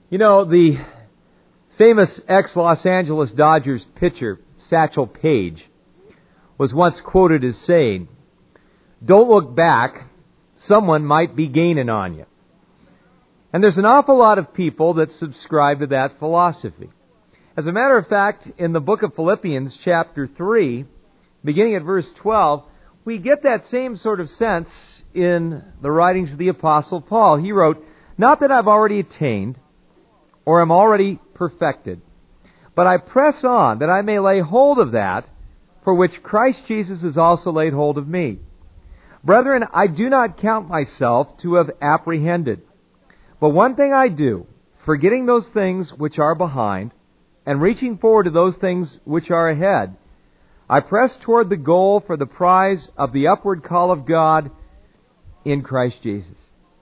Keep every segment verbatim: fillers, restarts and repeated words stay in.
You know, the famous ex-Los Angeles Dodgers pitcher, Satchel Paige, was once quoted as saying, "Don't look back, someone might be gaining on you." And there's an awful lot of people that subscribe to that philosophy. As a matter of fact, in the book of Philippians, chapter three, beginning at verse twelve, we get that same sort of sense in the writings of the Apostle Paul. He wrote, "Not that I've already attained, or am already perfected, but I press on that I may lay hold of that for which Christ Jesus has also laid hold of me. Brethren, I do not count myself to have apprehended. But one thing I do, forgetting those things which are behind, and reaching forward to those things which are ahead, I press toward the goal for the prize of the upward call of God in Christ Jesus."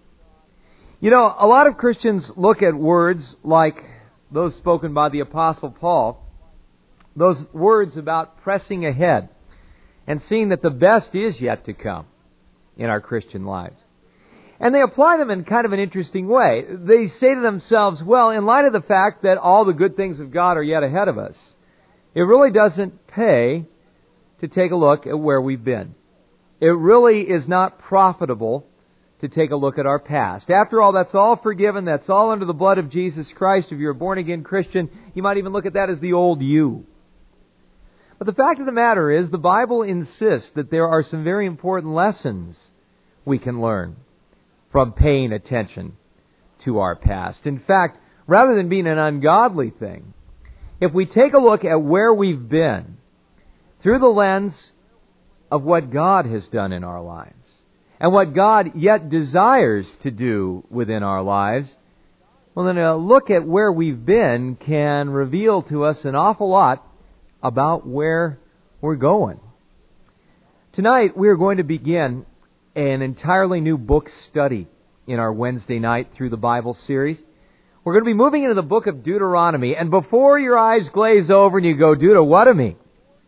You know, a lot of Christians look at words like those spoken by the Apostle Paul, those words about pressing ahead and seeing that the best is yet to come in our Christian lives. And they apply them in kind of an interesting way. They say to themselves, well, in light of the fact that all the good things of God are yet ahead of us, it really doesn't pay to take a look at where we've been. It really is not profitable to take a look at our past. After all, that's all forgiven. That's all under the blood of Jesus Christ. If you're a born-again Christian, you might even look at that as the old you. But the fact of the matter is, the Bible insists that there are some very important lessons we can learn from paying attention to our past. In fact, rather than being an ungodly thing, if we take a look at where we've been through the lens of what God has done in our lives, and what God yet desires to do within our lives, well, then a look at where we've been can reveal to us an awful lot about where we're going. Tonight, we are going to begin an entirely new book study in our Wednesday night through the Bible series. We're going to be moving into the book of Deuteronomy, and before your eyes glaze over and you go, "Deuter, what of me?"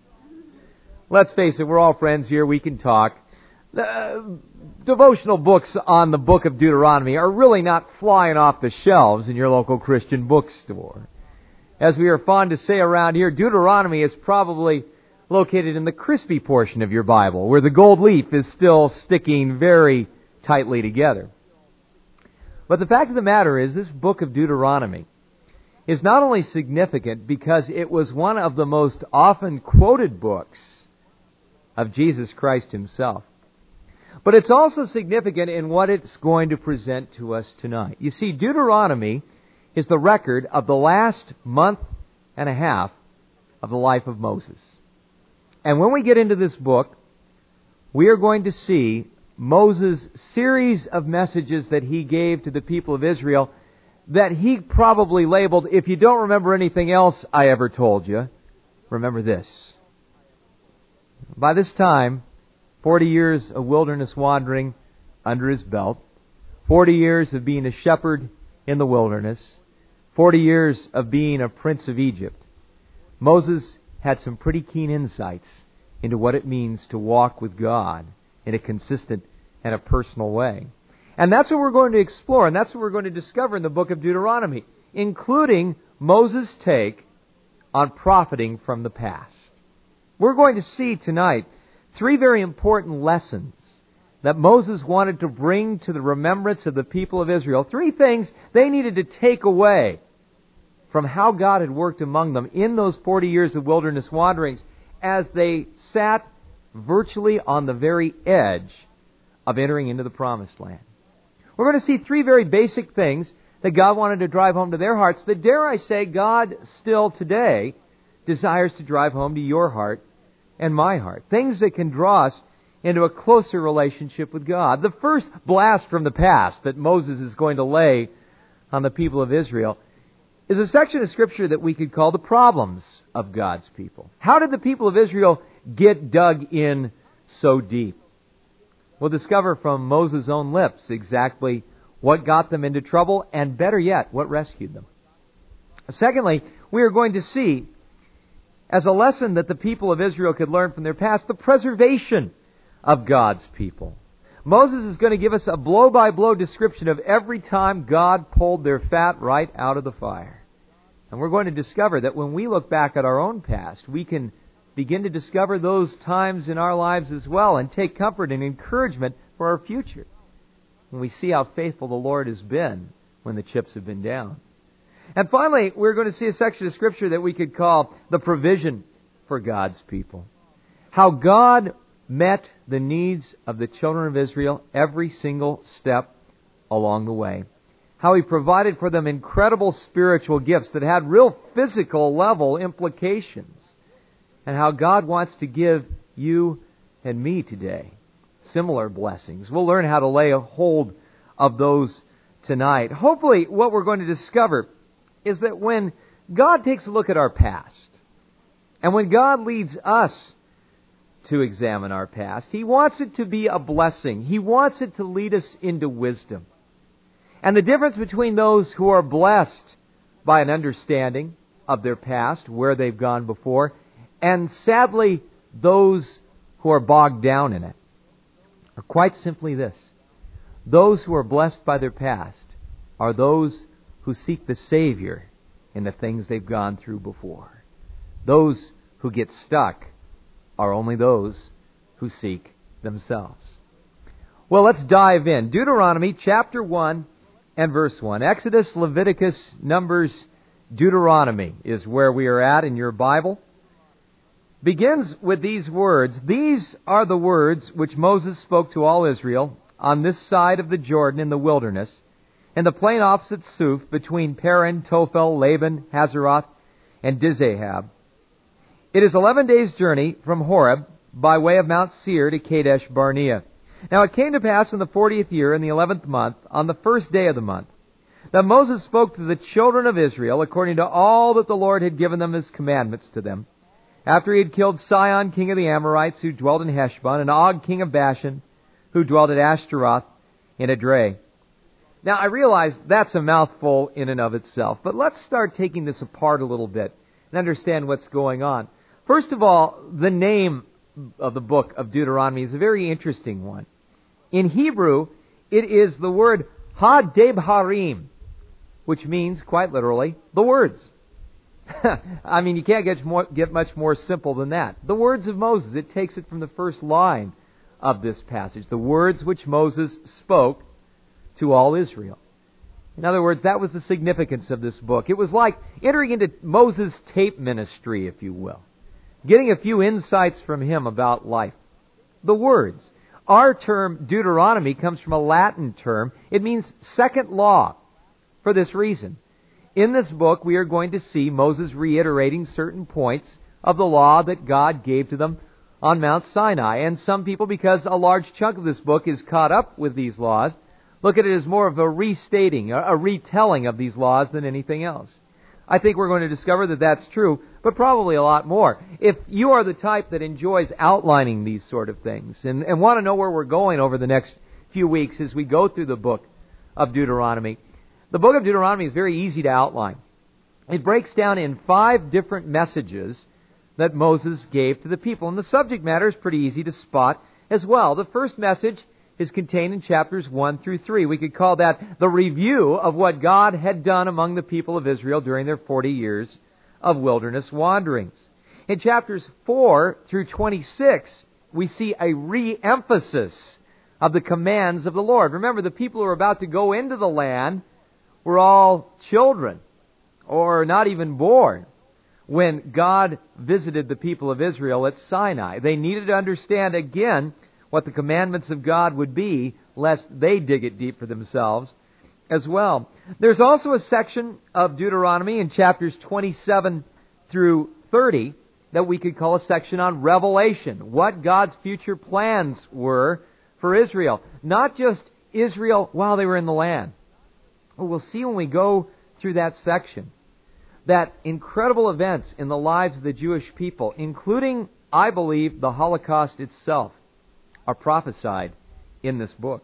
Let's face it, we're all friends here, we can talk. The devotional books on the book of Deuteronomy are really not flying off the shelves in your local Christian bookstore. As we are fond to say around here, Deuteronomy is probably located in the crispy portion of your Bible, where the gold leaf is still sticking very tightly together. But the fact of the matter is, this book of Deuteronomy is not only significant because it was one of the most often quoted books of Jesus Christ Himself, but it's also significant in what it's going to present to us tonight. You see, Deuteronomy is the record of the last month and a half of the life of Moses. And when we get into this book, we are going to see Moses' series of messages that he gave to the people of Israel that he probably labeled, "If you don't remember anything else I ever told you, remember this." By this time, forty years of wilderness wandering under his belt, forty years of being a shepherd in the wilderness, forty years of being a prince of Egypt, Moses had some pretty keen insights into what it means to walk with God in a consistent and a personal way. And that's what we're going to explore, and that's what we're going to discover in the book of Deuteronomy, including Moses' take on profiting from the past. We're going to see tonight three very important lessons that Moses wanted to bring to the remembrance of the people of Israel. Three things they needed to take away from how God had worked among them in those forty years of wilderness wanderings as they sat virtually on the very edge of entering into the Promised Land. We're going to see three very basic things that God wanted to drive home to their hearts that, dare I say, God still today desires to drive home to your heart and my heart. Things that can draw us into a closer relationship with God. The first blast from the past that Moses is going to lay on the people of Israel is a section of Scripture that we could call the problems of God's people. How did the people of Israel get dug in so deep? We'll discover from Moses' own lips exactly what got them into trouble, and better yet, what rescued them. Secondly, we are going to see, as a lesson that the people of Israel could learn from their past, the preservation of God's people. Moses is going to give us a blow-by-blow description of every time God pulled their fat right out of the fire. And we're going to discover that when we look back at our own past, we can begin to discover those times in our lives as well and take comfort and encouragement for our future when we see how faithful the Lord has been when the chips have been down. And finally, we're going to see a section of Scripture that we could call the provision for God's people. How God met the needs of the children of Israel every single step along the way. How He provided for them incredible spiritual gifts that had real physical level implications. And how God wants to give you and me today similar blessings. We'll learn how to lay a hold of those tonight. Hopefully, what we're going to discover is that when God takes a look at our past, and when God leads us to examine our past, He wants it to be a blessing. He wants it to lead us into wisdom. And the difference between those who are blessed by an understanding of their past, where they've gone before, and sadly, those who are bogged down in it, are quite simply this. Those who are blessed by their past are those who seek the Savior in the things they've gone through before. Those who get stuck are only those who seek themselves. Well, let's dive in. Deuteronomy chapter one and verse one. Exodus, Leviticus, Numbers, Deuteronomy is where we are at in your Bible. Begins with these words. These are the words which Moses spoke to all Israel on this side of the Jordan in the wilderness, in the plain opposite Suph, between Paran, Tophel, Laban, Hazeroth, and Dizahab. It is eleven days' journey from Horeb by way of Mount Seir to Kadesh Barnea. Now it came to pass in the fortieth year, in the eleventh month, on the first day of the month, that Moses spoke to the children of Israel according to all that the Lord had given them as commandments to them, after he had killed Sihon, king of the Amorites, who dwelt in Heshbon, and Og, king of Bashan, who dwelt at Ashtaroth in Edrei. Now, I realize that's a mouthful in and of itself, but let's start taking this apart a little bit and understand what's going on. First of all, the name of the book of Deuteronomy is a very interesting one. In Hebrew, it is the word Ha-Debharim, which means, quite literally, the words. I mean, you can't get, more, get much more simple than that. The words of Moses. It takes it from the first line of this passage. The words which Moses spoke to all Israel. In other words, that was the significance of this book. It was like entering into Moses' tape ministry, if you will. Getting a few insights from him about life. The words. Our term Deuteronomy comes from a Latin term. It means second law. For this reason. In this book, we are going to see Moses reiterating certain points of the law that God gave to them on Mount Sinai. And some people, because a large chunk of this book is caught up with these laws, look at it as more of a restating, a retelling of these laws than anything else. I think we're going to discover that that's true, but probably a lot more. If you are the type that enjoys outlining these sort of things and, and want to know where we're going over the next few weeks as we go through the book of Deuteronomy, the book of Deuteronomy is very easy to outline. It breaks down in five different messages that Moses gave to the people. And the subject matter is pretty easy to spot as well. The first message is contained in chapters one through three. We could call that the review of what God had done among the people of Israel during their forty years of wilderness wanderings. In chapters four through twenty-six, we see a re-emphasis of the commands of the Lord. Remember, the people who are about to go into the land were all children, or not even born, when God visited the people of Israel at Sinai. They needed to understand again what the commandments of God would be, lest they dig it deep for themselves as well. There's also a section of Deuteronomy in chapters twenty-seven through thirty that we could call a section on revelation, what God's future plans were for Israel. Not just Israel while they were in the land. We'll see when we go through that section that incredible events in the lives of the Jewish people, including, I believe, the Holocaust itself, are prophesied in this book.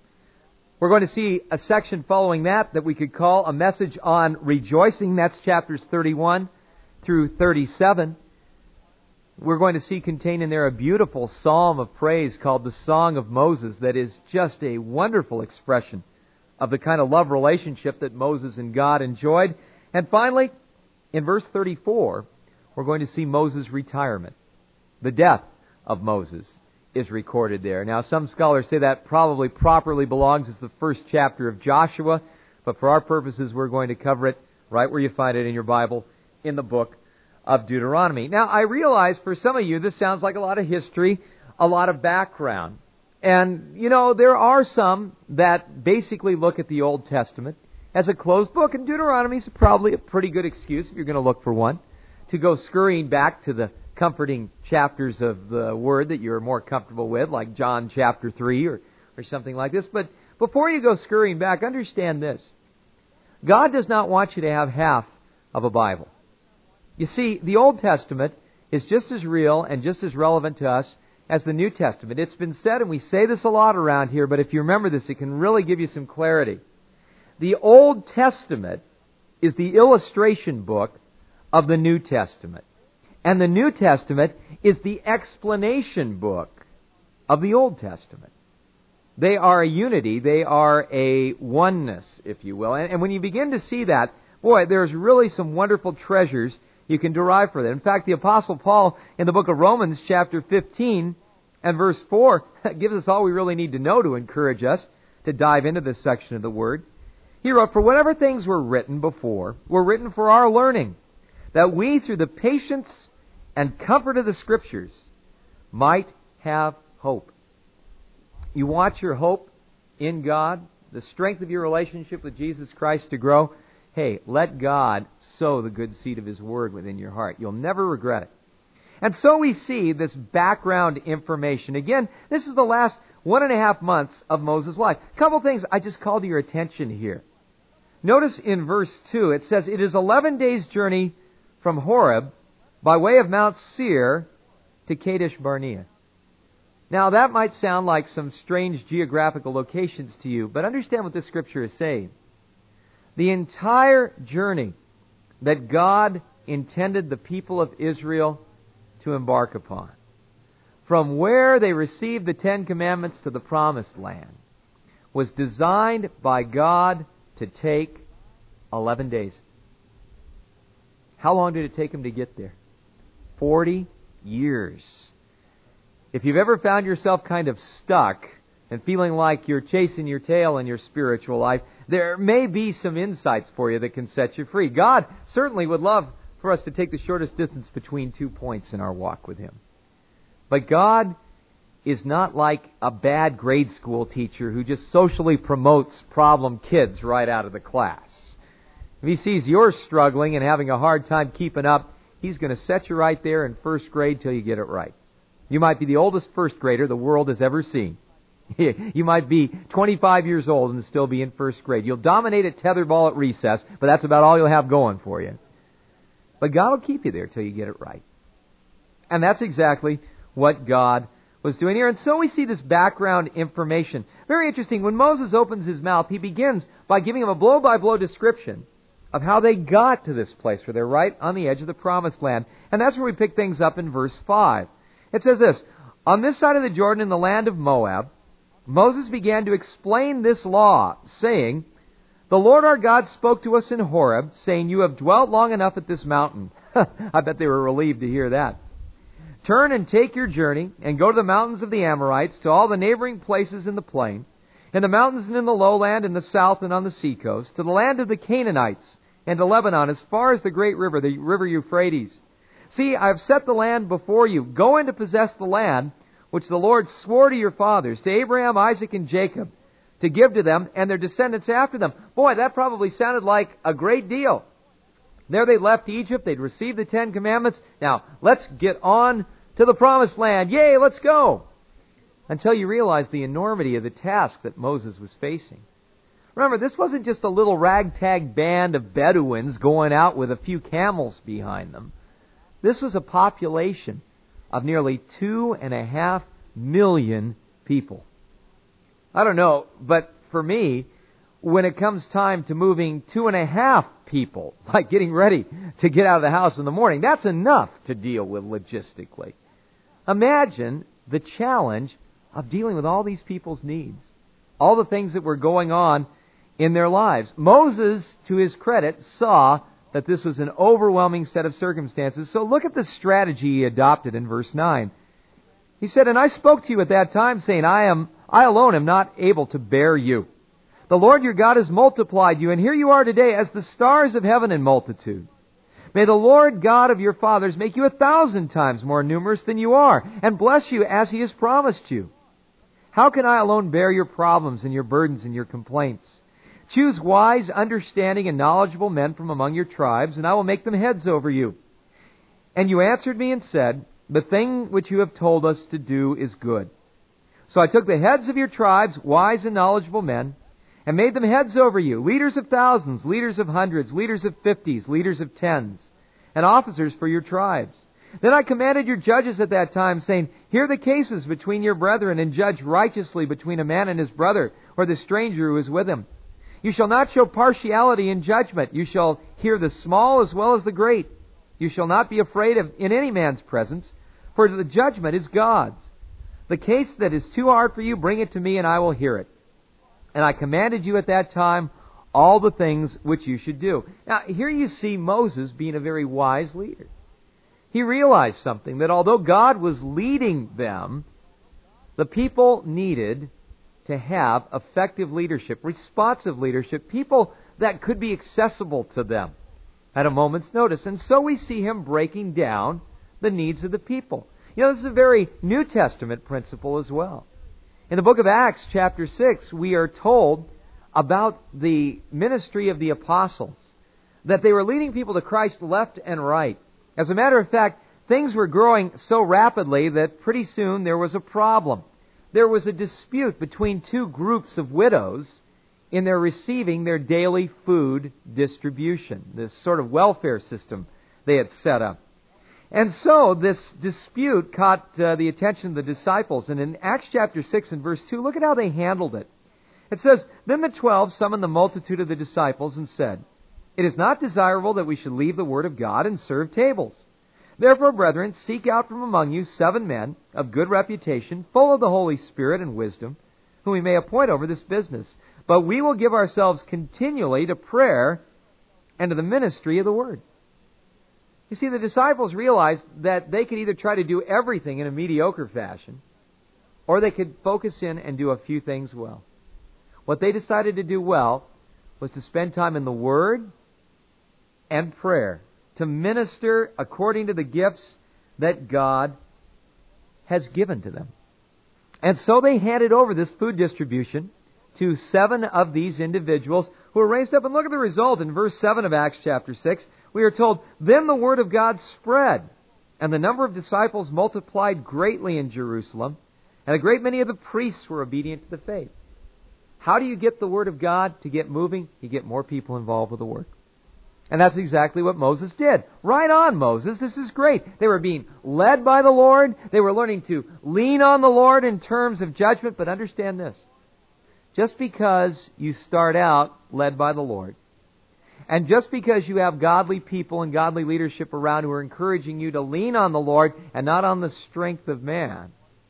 We're going to see a section following that that we could call a message on rejoicing. That's chapters thirty-one through thirty-seven. we're going to see contained in there a beautiful psalm of praise called the Song of Moses that is just a wonderful expression of the kind of love relationship that Moses and God enjoyed. And finally, in verse thirty-four, we're going to see Moses' retirement. The death of Moses is recorded there. Now, some scholars say that probably properly belongs as the first chapter of Joshua, but for our purposes, we're going to cover it right where you find it in your Bible, in the book of Deuteronomy. Now, I realize for some of you, this sounds like a lot of history, a lot of background. And, you know, there are some that basically look at the Old Testament as a closed book, and Deuteronomy is probably a pretty good excuse, if you're going to look for one, to go scurrying back to the comforting chapters of the Word that you're more comfortable with, like John chapter three or, or something like this. But before you go scurrying back, understand this. God does not want you to have half of a Bible. You see, the Old Testament is just as real and just as relevant to us as the New Testament. It's been said, and we say this a lot around here, but if you remember this, it can really give you some clarity. The Old Testament is the illustration book of the New Testament. And the New Testament is the explanation book of the Old Testament. They are a unity. They are a oneness, if you will. And, and when you begin to see that, boy, there's really some wonderful treasures you can derive from that. In fact, the Apostle Paul in the book of Romans chapter fifteen and verse four gives us all we really need to know to encourage us to dive into this section of the Word. He wrote, "For whatever things were written before were written for our learning, that we through the patience and comfort of the Scriptures might have hope." You want your hope in God, the strength of your relationship with Jesus Christ to grow? Hey, let God sow the good seed of His Word within your heart. You'll never regret it. And so we see this background information. Again, this is the last one and a half months of Moses' life. A couple things I just called to your attention here. Notice in verse two, it says, "It is eleven days' journey from Horeb by way of Mount Seir to Kadesh Barnea." Now, that might sound like some strange geographical locations to you, but understand what this scripture is saying. The entire journey that God intended the people of Israel to embark upon, from where they received the Ten Commandments to the Promised Land, was designed by God to take eleven days. How long did it take them to get there? Forty years. If you've ever found yourself kind of stuck and feeling like you're chasing your tail in your spiritual life, there may be some insights for you that can set you free. God certainly would love for us to take the shortest distance between two points in our walk with Him. But God is not like a bad grade school teacher who just socially promotes problem kids right out of the class. If He sees you're struggling and having a hard time keeping up, He's going to set you right there in first grade till you get it right. You might be the oldest first grader the world has ever seen. You might be twenty-five years old and still be in first grade. You'll dominate at tetherball at recess, but that's about all you'll have going for you. But God will keep you there till you get it right. And that's exactly what God was doing here. And so we see this background information. Very interesting. When Moses opens his mouth, he begins by giving him a blow-by-blow description of how they got to this place where they're right on the edge of the Promised Land. And that's where we pick things up in verse five. It says this, "On this side of the Jordan in the land of Moab, Moses began to explain this law, saying, 'The Lord our God spoke to us in Horeb, saying, you have dwelt long enough at this mountain.'" I bet they were relieved to hear that. "Turn and take your journey, and go to the mountains of the Amorites, to all the neighboring places in the plain, in the mountains and in the lowland, in the south and on the seacoast, to the land of the Canaanites, and to Lebanon, as far as the great river, the river Euphrates. See, I have set the land before you. Go in to possess the land which the Lord swore to your fathers, to Abraham, Isaac, and Jacob, to give to them and their descendants after them." Boy, that probably sounded like a great deal. There they left Egypt. They'd received the Ten Commandments. Now, let's get on to the Promised Land. Yay, let's go. Until you realize the enormity of the task that Moses was facing. Remember, this wasn't just a little ragtag band of Bedouins going out with a few camels behind them. This was a population of nearly two and a half million people. I don't know, but for me, when it comes time to moving two and a half people, like getting ready to get out of the house in the morning, that's enough to deal with logistically. Imagine the challenge of dealing with all these people's needs, all the things that were going on in their lives. Moses, to his credit, saw that this was an overwhelming set of circumstances. So look at the strategy he adopted in verse nine. He said, "And I spoke to you at that time, saying, I am, I alone am not able to bear you. The Lord your God has multiplied you, and here you are today as the stars of heaven in multitude. May the Lord God of your fathers make you a thousand times more numerous than you are, and bless you as He has promised you. How can I alone bear your problems and your burdens and your complaints? Choose wise, understanding, and knowledgeable men from among your tribes, and I will make them heads over you." And you answered me and said, "The thing which you have told us to do is good." So I took the heads of your tribes, wise and knowledgeable men, and made them heads over you, leaders of thousands, leaders of hundreds, leaders of fifties, leaders of tens, and officers for your tribes. Then I commanded your judges at that time, saying, "Hear the cases between your brethren, and judge righteously between a man and his brother, or the stranger who is with him. You shall not show partiality in judgment. You shall hear the small as well as the great. You shall not be afraid of in any man's presence, for the judgment is God's. The case that is too hard for you, bring it to me, and I will hear it. And I commanded you at that time all the things which you should do." Now, here you see Moses being a very wise leader. He realized something, that although God was leading them, the people needed to have effective leadership, responsive leadership, people that could be accessible to them at a moment's notice. And so we see him breaking down the needs of the people. You know, this is a very New Testament principle as well. In the book of Acts, chapter six, we are told about the ministry of the apostles, that they were leading people to Christ left and right. As a matter of fact, things were growing so rapidly that pretty soon there was a problem. There was a dispute between two groups of widows in their receiving their daily food distribution, this sort of welfare system they had set up. And so this dispute caught uh, the attention of the disciples. And in Acts chapter six and verse two, look at how they handled it. It says, "Then the twelve summoned the multitude of the disciples and said, 'It is not desirable that we should leave the word of God and serve tables. Therefore, brethren, seek out from among you seven men of good reputation, full of the Holy Spirit and wisdom, whom we may appoint over this business. But we will give ourselves continually to prayer and to the ministry of the word.'" You see, the disciples realized that they could either try to do everything in a mediocre fashion, or they could focus in and do a few things well. What they decided to do well was to spend time in the Word and prayer, to minister according to the gifts that God has given to them. And so they handed over this food distribution to seven of these individuals who were raised up. And look at the result in verse seven of Acts chapter six. We are told, "Then the word of God spread, and the number of disciples multiplied greatly in Jerusalem, and a great many of the priests were obedient to the faith." How do you get the word of God to get moving? You get more people involved with the work. And that's exactly what Moses did. Right on, Moses. This is great. They were being led by the Lord. They were learning to lean on the Lord in terms of judgment. But understand this. Just because you start out led by the Lord, and just because you have godly people and godly leadership around who are encouraging you to lean on the Lord and not on the strength of man,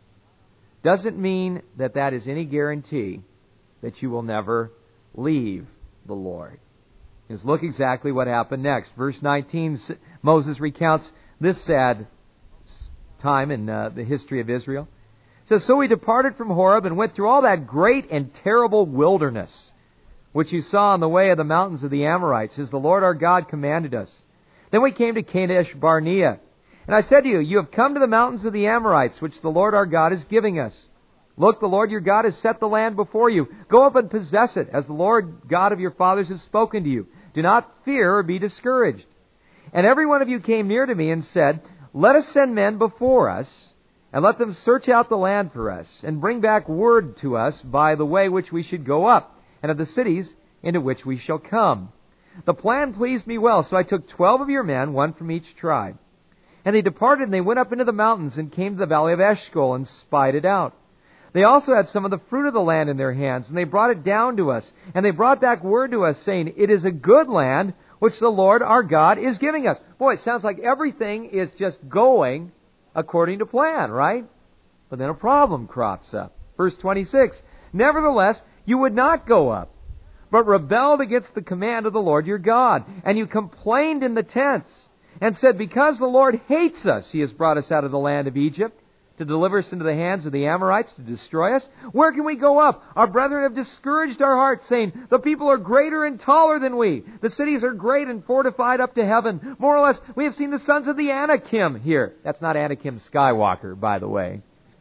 doesn't mean that that is any guarantee that you will never leave the Lord. Just look exactly what happened next. Verse nineteen, Moses recounts this sad time in uh, the history of Israel. It says, "So we departed from Horeb and went through all that great and terrible wilderness, which you saw on the way of the mountains of the Amorites, as the Lord our God commanded us. Then we came to Kadesh Barnea. And I said to you, you have come to the mountains of the Amorites, which the Lord our God is giving us. Look, the Lord your God has set the land before you. Go up and possess it, as the Lord God of your fathers has spoken to you. Do not fear or be discouraged. And every one of you came near to me and said, Let us send men before us, and let them search out the land for us, and bring back word to us by the way which we should go up, and of the cities into which we shall come. The plan pleased me well, so I took twelve of your men, one from each tribe. And they departed, and they went up into the mountains, and came to the valley of Eshcol, and spied it out. They also had some of the fruit of the land in their hands, and they brought it down to us. And they brought back word to us, saying, it is a good land which the Lord our God is giving us. Boy, it sounds like everything is just going according to plan, right? But then a problem crops up. Verse twenty-six, nevertheless, you would not go up, but rebelled against the command of the Lord your God. And you complained in the tents, and said, because the Lord hates us, He has brought us out of the land of Egypt, to deliver us into the hands of the Amorites, to destroy us. Where can we go up? Our brethren have discouraged our hearts, saying, the people are greater and taller than we. The cities are great and fortified up to heaven. More or less, we have seen the sons of the Anakim here. That's not Anakim Skywalker, by the way.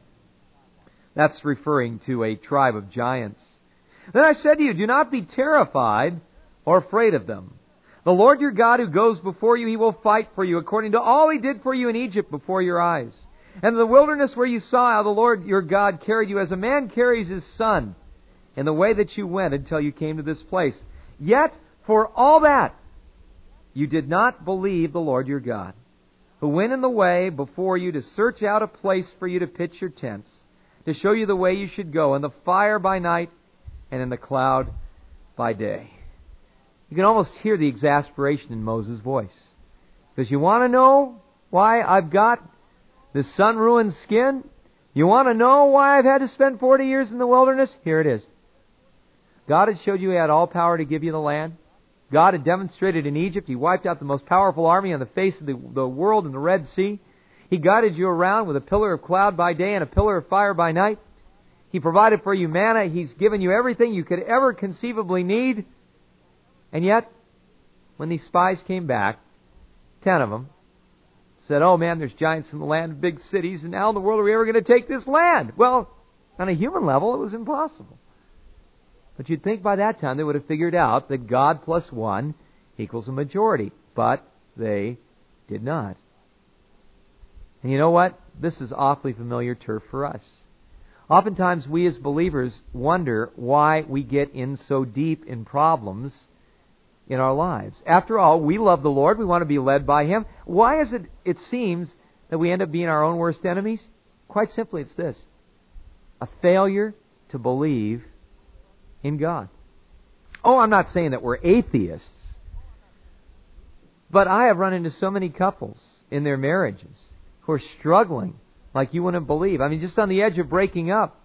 That's referring to a tribe of giants. Then I said to you, do not be terrified or afraid of them. The Lord your God who goes before you, He will fight for you, according to all He did for you in Egypt before your eyes. And in the wilderness where you saw how the Lord your God carried you as a man carries his son, in the way that you went until you came to this place. Yet, for all that, you did not believe the Lord your God, who went in the way before you to search out a place for you to pitch your tents, to show you the way you should go, in the fire by night and in the cloud by day. You can almost hear the exasperation in Moses' voice. Because you want to know why I've got this sun-ruined skin? You want to know why I've had to spend forty years in the wilderness? Here it is. God had showed you He had all power to give you the land. God had demonstrated in Egypt. He wiped out the most powerful army on the face of the, the world in the Red Sea. He guided you around with a pillar of cloud by day and a pillar of fire by night. He provided for you manna. He's given you everything you could ever conceivably need. And yet, when these spies came back, ten of them, said, oh man, there's giants in the land, big cities, and how in the world are we ever going to take this land? Well, on a human level, it was impossible. But you'd think by that time they would have figured out that God plus one equals a majority. But they did not. And you know what? This is awfully familiar turf for us. Oftentimes we as believers wonder why we get in so deep in problems in our lives. After all, we love the Lord. We want to be led by Him. Why is it, it seems, that we end up being our own worst enemies? Quite simply, it's this. A failure to believe in God. Oh, I'm not saying that we're atheists. But I have run into so many couples in their marriages who are struggling like you wouldn't believe. I mean, just on the edge of breaking up.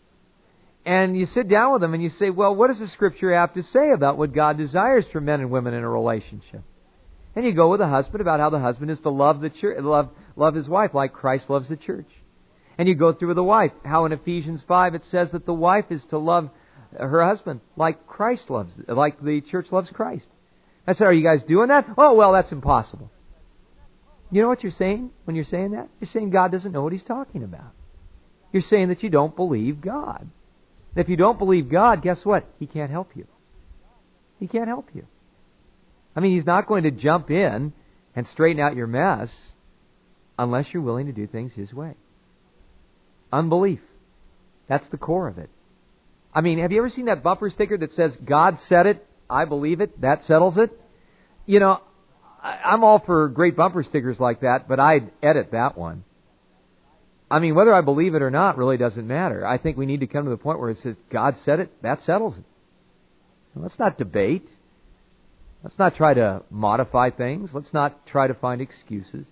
And you sit down with them and you say, well, what does the Scripture have to say about what God desires for men and women in a relationship? And you go with the husband about how the husband is to love the church, love, love his wife like Christ loves the church. And you go through with the wife, how in Ephesians five it says that the wife is to love her husband like Christ loves, like the church loves Christ. I said, are you guys doing that? Oh, well, that's impossible. You know what you're saying when you're saying that? You're saying God doesn't know what He's talking about. You're saying that you don't believe God. And if you don't believe God, guess what? He can't help you. He can't help you. I mean, He's not going to jump in and straighten out your mess unless you're willing to do things His way. Unbelief. That's the core of it. I mean, have you ever seen that bumper sticker that says, God said it, I believe it, that settles it? You know, I'm all for great bumper stickers like that, but I'd edit that one. I mean, whether I believe it or not really doesn't matter. I think we need to come to the point where it says, God said it, that settles it. Let's not debate. Let's not try to modify things. Let's not try to find excuses.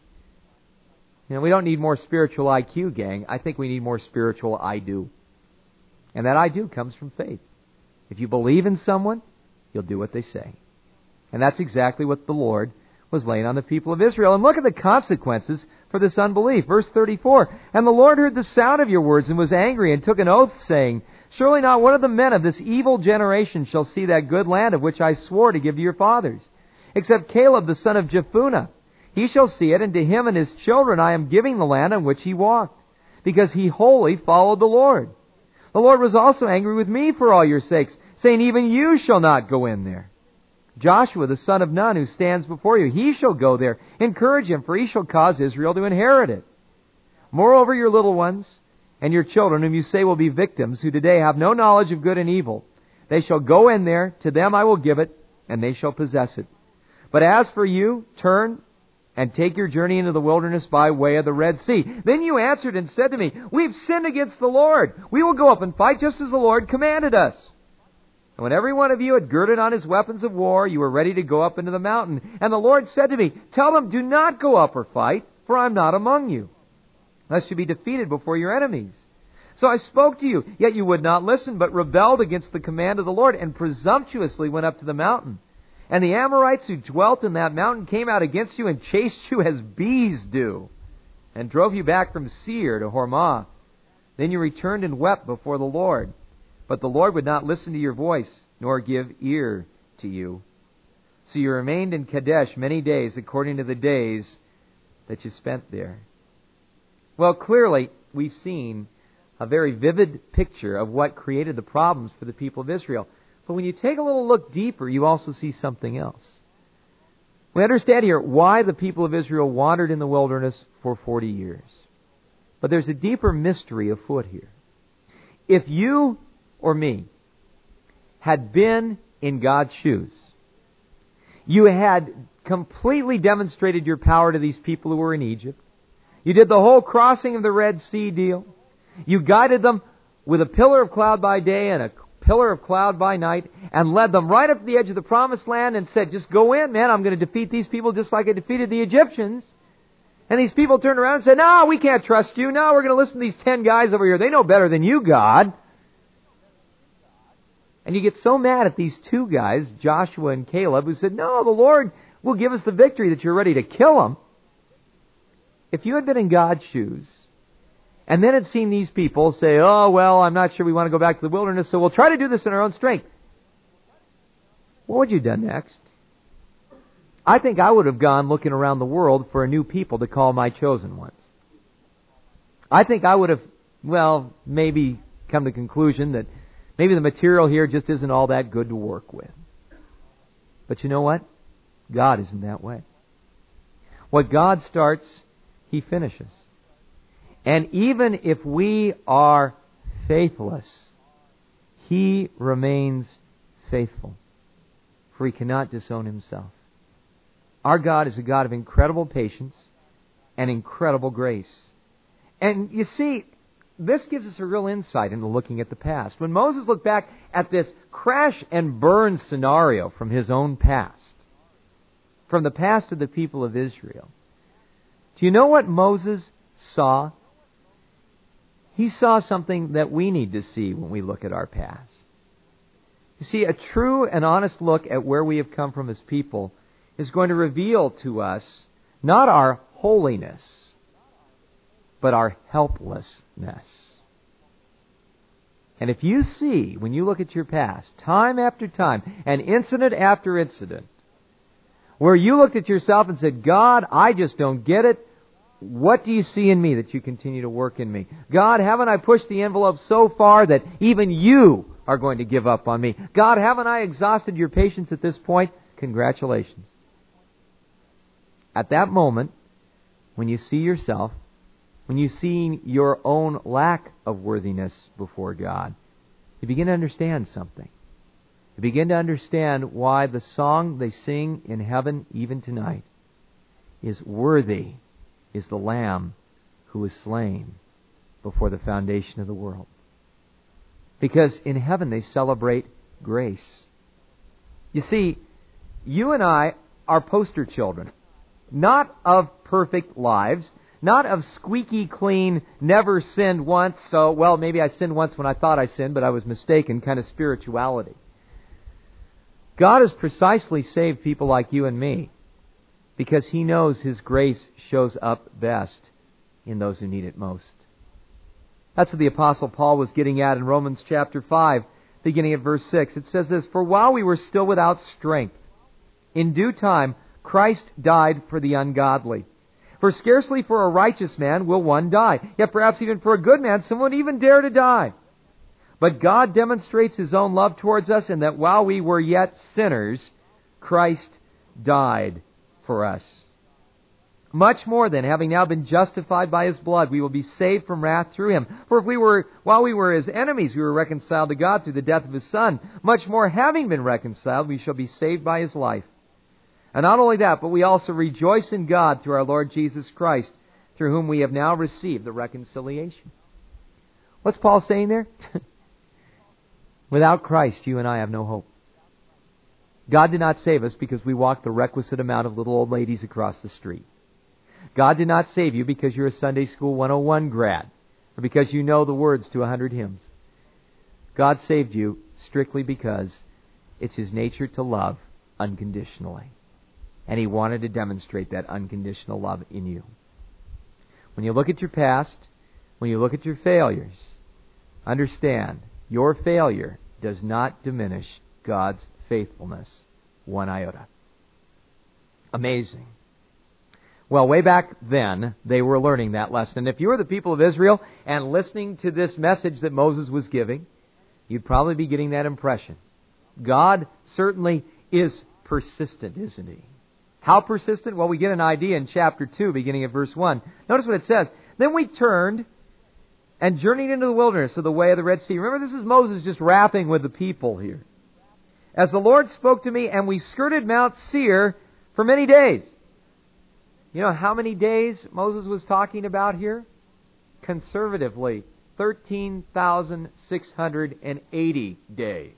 You know, we don't need more spiritual I Q, gang. I think we need more spiritual I do. And that I do comes from faith. If you believe in someone, you'll do what they say. And that's exactly what the Lord was laying on the people of Israel. And look at the consequences for this unbelief. Verse thirty-four, and the Lord heard the sound of your words and was angry and took an oath, saying, surely not one of the men of this evil generation shall see that good land of which I swore to give to your fathers, except Caleb the son of Jephunneh. He shall see it, and to him and his children I am giving the land on which he walked, because he wholly followed the Lord. The Lord was also angry with me for all your sakes, saying, even you shall not go in there. Joshua the son of Nun, who stands before you, he shall go there. Encourage him, for he shall cause Israel to inherit it. Moreover, your little ones and your children, whom you say will be victims, who today have no knowledge of good and evil, they shall go in there, to them I will give it, and they shall possess it. But as for you, turn and take your journey into the wilderness by way of the Red Sea. Then you answered and said to me, we've sinned against the Lord. We will go up and fight just as the Lord commanded us. And when every one of you had girded on his weapons of war, you were ready to go up into the mountain. And the Lord said to me, tell them, do not go up or fight, for I am not among you, lest you be defeated before your enemies. So I spoke to you, yet you would not listen, but rebelled against the command of the Lord, and presumptuously went up to the mountain. And the Amorites who dwelt in that mountain came out against you and chased you as bees do, and drove you back from Seir to Hormah. Then you returned and wept before the Lord. But the Lord would not listen to your voice, nor give ear to you. So you remained in Kadesh many days, according to the days that you spent there. Well, clearly, we've seen a very vivid picture of what created the problems for the people of Israel. But when you take a little look deeper, you also see something else. We understand here why the people of Israel wandered in the wilderness for forty years. But there's a deeper mystery afoot here. If you or me had been in God's shoes, you had completely demonstrated your power to these people who were in Egypt. You did the whole crossing of the Red Sea deal. You guided them with a pillar of cloud by day and a pillar of cloud by night, and led them right up to the edge of the promised land and said, just go in, man, I'm going to defeat these people just like I defeated the Egyptians. And these people turned around and said, no, we can't trust you. No, we're going to listen to these ten guys over here. They know better than you, God. And you get so mad at these two guys, Joshua and Caleb, who said, no, the Lord will give us the victory, that you're ready to kill them. If you had been in God's shoes, and then had seen these people say, oh, well, I'm not sure we want to go back to the wilderness, so we'll try to do this in our own strength, what would you have done next? I think I would have gone looking around the world for a new people to call my chosen ones. I think I would have, well, maybe come to the conclusion that maybe the material here just isn't all that good to work with. But you know what? God isn't that way. What God starts, He finishes. And even if we are faithless, He remains faithful, for He cannot disown Himself. Our God is a God of incredible patience and incredible grace. And you see, this gives us a real insight into looking at the past. When Moses looked back at this crash and burn scenario from his own past, from the past of the people of Israel, do you know what Moses saw? He saw something that we need to see when we look at our past. You see, a true and honest look at where we have come from as people is going to reveal to us not our holiness, but our helplessness. And if you see, when you look at your past, time after time, and incident after incident, where you looked at yourself and said, God, I just don't get it. What do you see in me that you continue to work in me? God, haven't I pushed the envelope so far that even you are going to give up on me? God, haven't I exhausted your patience at this point? Congratulations. At that moment, when you see yourself, when you see your own lack of worthiness before God, you begin to understand something. You begin to understand why the song they sing in heaven even tonight is worthy is the Lamb who was slain before the foundation of the world. Because in heaven they celebrate grace. You see, you and I are poster children, not of perfect lives, not of squeaky clean, never sinned once, so, well, maybe I sinned once when I thought I sinned, but I was mistaken kind of spirituality. God has precisely saved people like you and me because He knows His grace shows up best in those who need it most. That's what the Apostle Paul was getting at in Romans chapter five, beginning at verse six. It says this, for while we were still without strength, in due time Christ died for the ungodly. For scarcely for a righteous man will one die, yet perhaps even for a good man someone would even dare to die. But God demonstrates His own love towards us in that while we were yet sinners, Christ died for us. Much more then, having now been justified by His blood, we will be saved from wrath through Him. For if we were, while we were His enemies, we were reconciled to God through the death of His Son. Much more, having been reconciled, we shall be saved by His life. And not only that, but we also rejoice in God through our Lord Jesus Christ, through whom we have now received the reconciliation. What's Paul saying there? Without Christ, you and I have no hope. God did not save us because we walked the requisite amount of little old ladies across the street. God did not save you because you're a Sunday School one oh one grad, or because you know the words to a hundred hymns. God saved you strictly because it's His nature to love unconditionally. And He wanted to demonstrate that unconditional love in you. When you look at your past, when you look at your failures, understand your failure does not diminish God's faithfulness one iota. Amazing. Well, way back then, they were learning that lesson. If you were the people of Israel and listening to this message that Moses was giving, you'd probably be getting that impression. God certainly is persistent, isn't He? How persistent? Well, we get an idea in chapter two, beginning at verse one. Notice what it says. Then we turned and journeyed into the wilderness of the way of the Red Sea. Remember, this is Moses just rapping with the people here. As the Lord spoke to me, and we skirted Mount Seir for many days. You know how many days Moses was talking about here? Conservatively, thirteen thousand six hundred eighty days.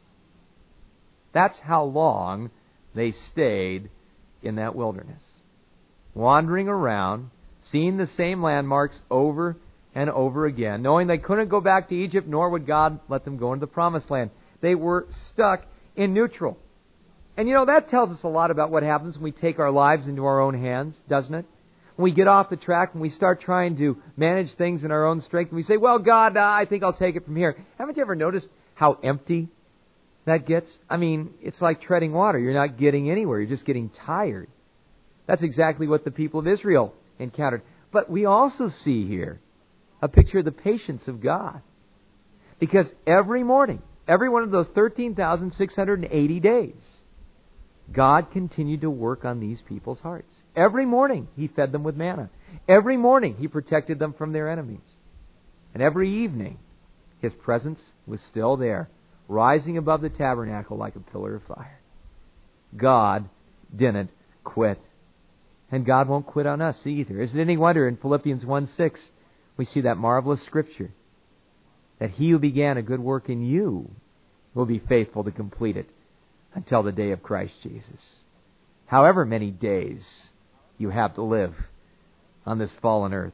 That's how long they stayed in that wilderness. Wandering around, seeing the same landmarks over and over again, knowing they couldn't go back to Egypt, nor would God let them go into the Promised Land. They were stuck in neutral. And you know, that tells us a lot about what happens when we take our lives into our own hands, doesn't it? When we get off the track and we start trying to manage things in our own strength, and we say, well, God, uh, I think I'll take it from here. Haven't you ever noticed how empty that gets? I mean, it's like treading water. You're not getting anywhere. You're just getting tired. That's exactly what the people of Israel encountered. But we also see here a picture of the patience of God. Because every morning, every one of those thirteen thousand six hundred eighty days, God continued to work on these people's hearts. Every morning, He fed them with manna. Every morning, He protected them from their enemies. And every evening, His presence was still there, rising above the tabernacle like a pillar of fire. God didn't quit. And God won't quit on us either. Is it any wonder in Philippians one six, we see that marvelous scripture, that He who began a good work in you will be faithful to complete it until the day of Christ Jesus. However many days you have to live on this fallen earth.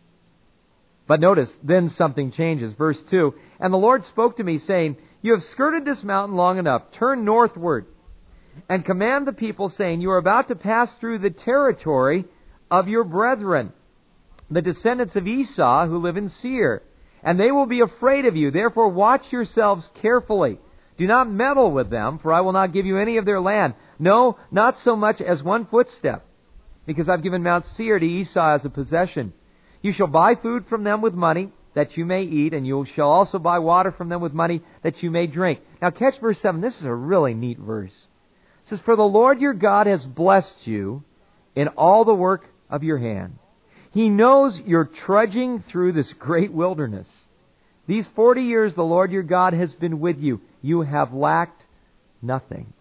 But notice, then something changes. Verse two, and the Lord spoke to me, saying, you have skirted this mountain long enough. Turn northward and command the people, saying, you are about to pass through the territory of your brethren, the descendants of Esau, who live in Seir, and they will be afraid of you. Therefore watch yourselves carefully. Do not meddle with them, for I will not give you any of their land. No, not so much as one footstep, because I've given Mount Seir to Esau as a possession. You shall buy food from them with money, that you may eat, and you shall also buy water from them with money, that you may drink. Now catch verse seven. This is a really neat verse. It says, for the Lord your God has blessed you in all the work of your hand. He knows you're trudging through this great wilderness. These forty years the Lord your God has been with you. You have lacked nothing.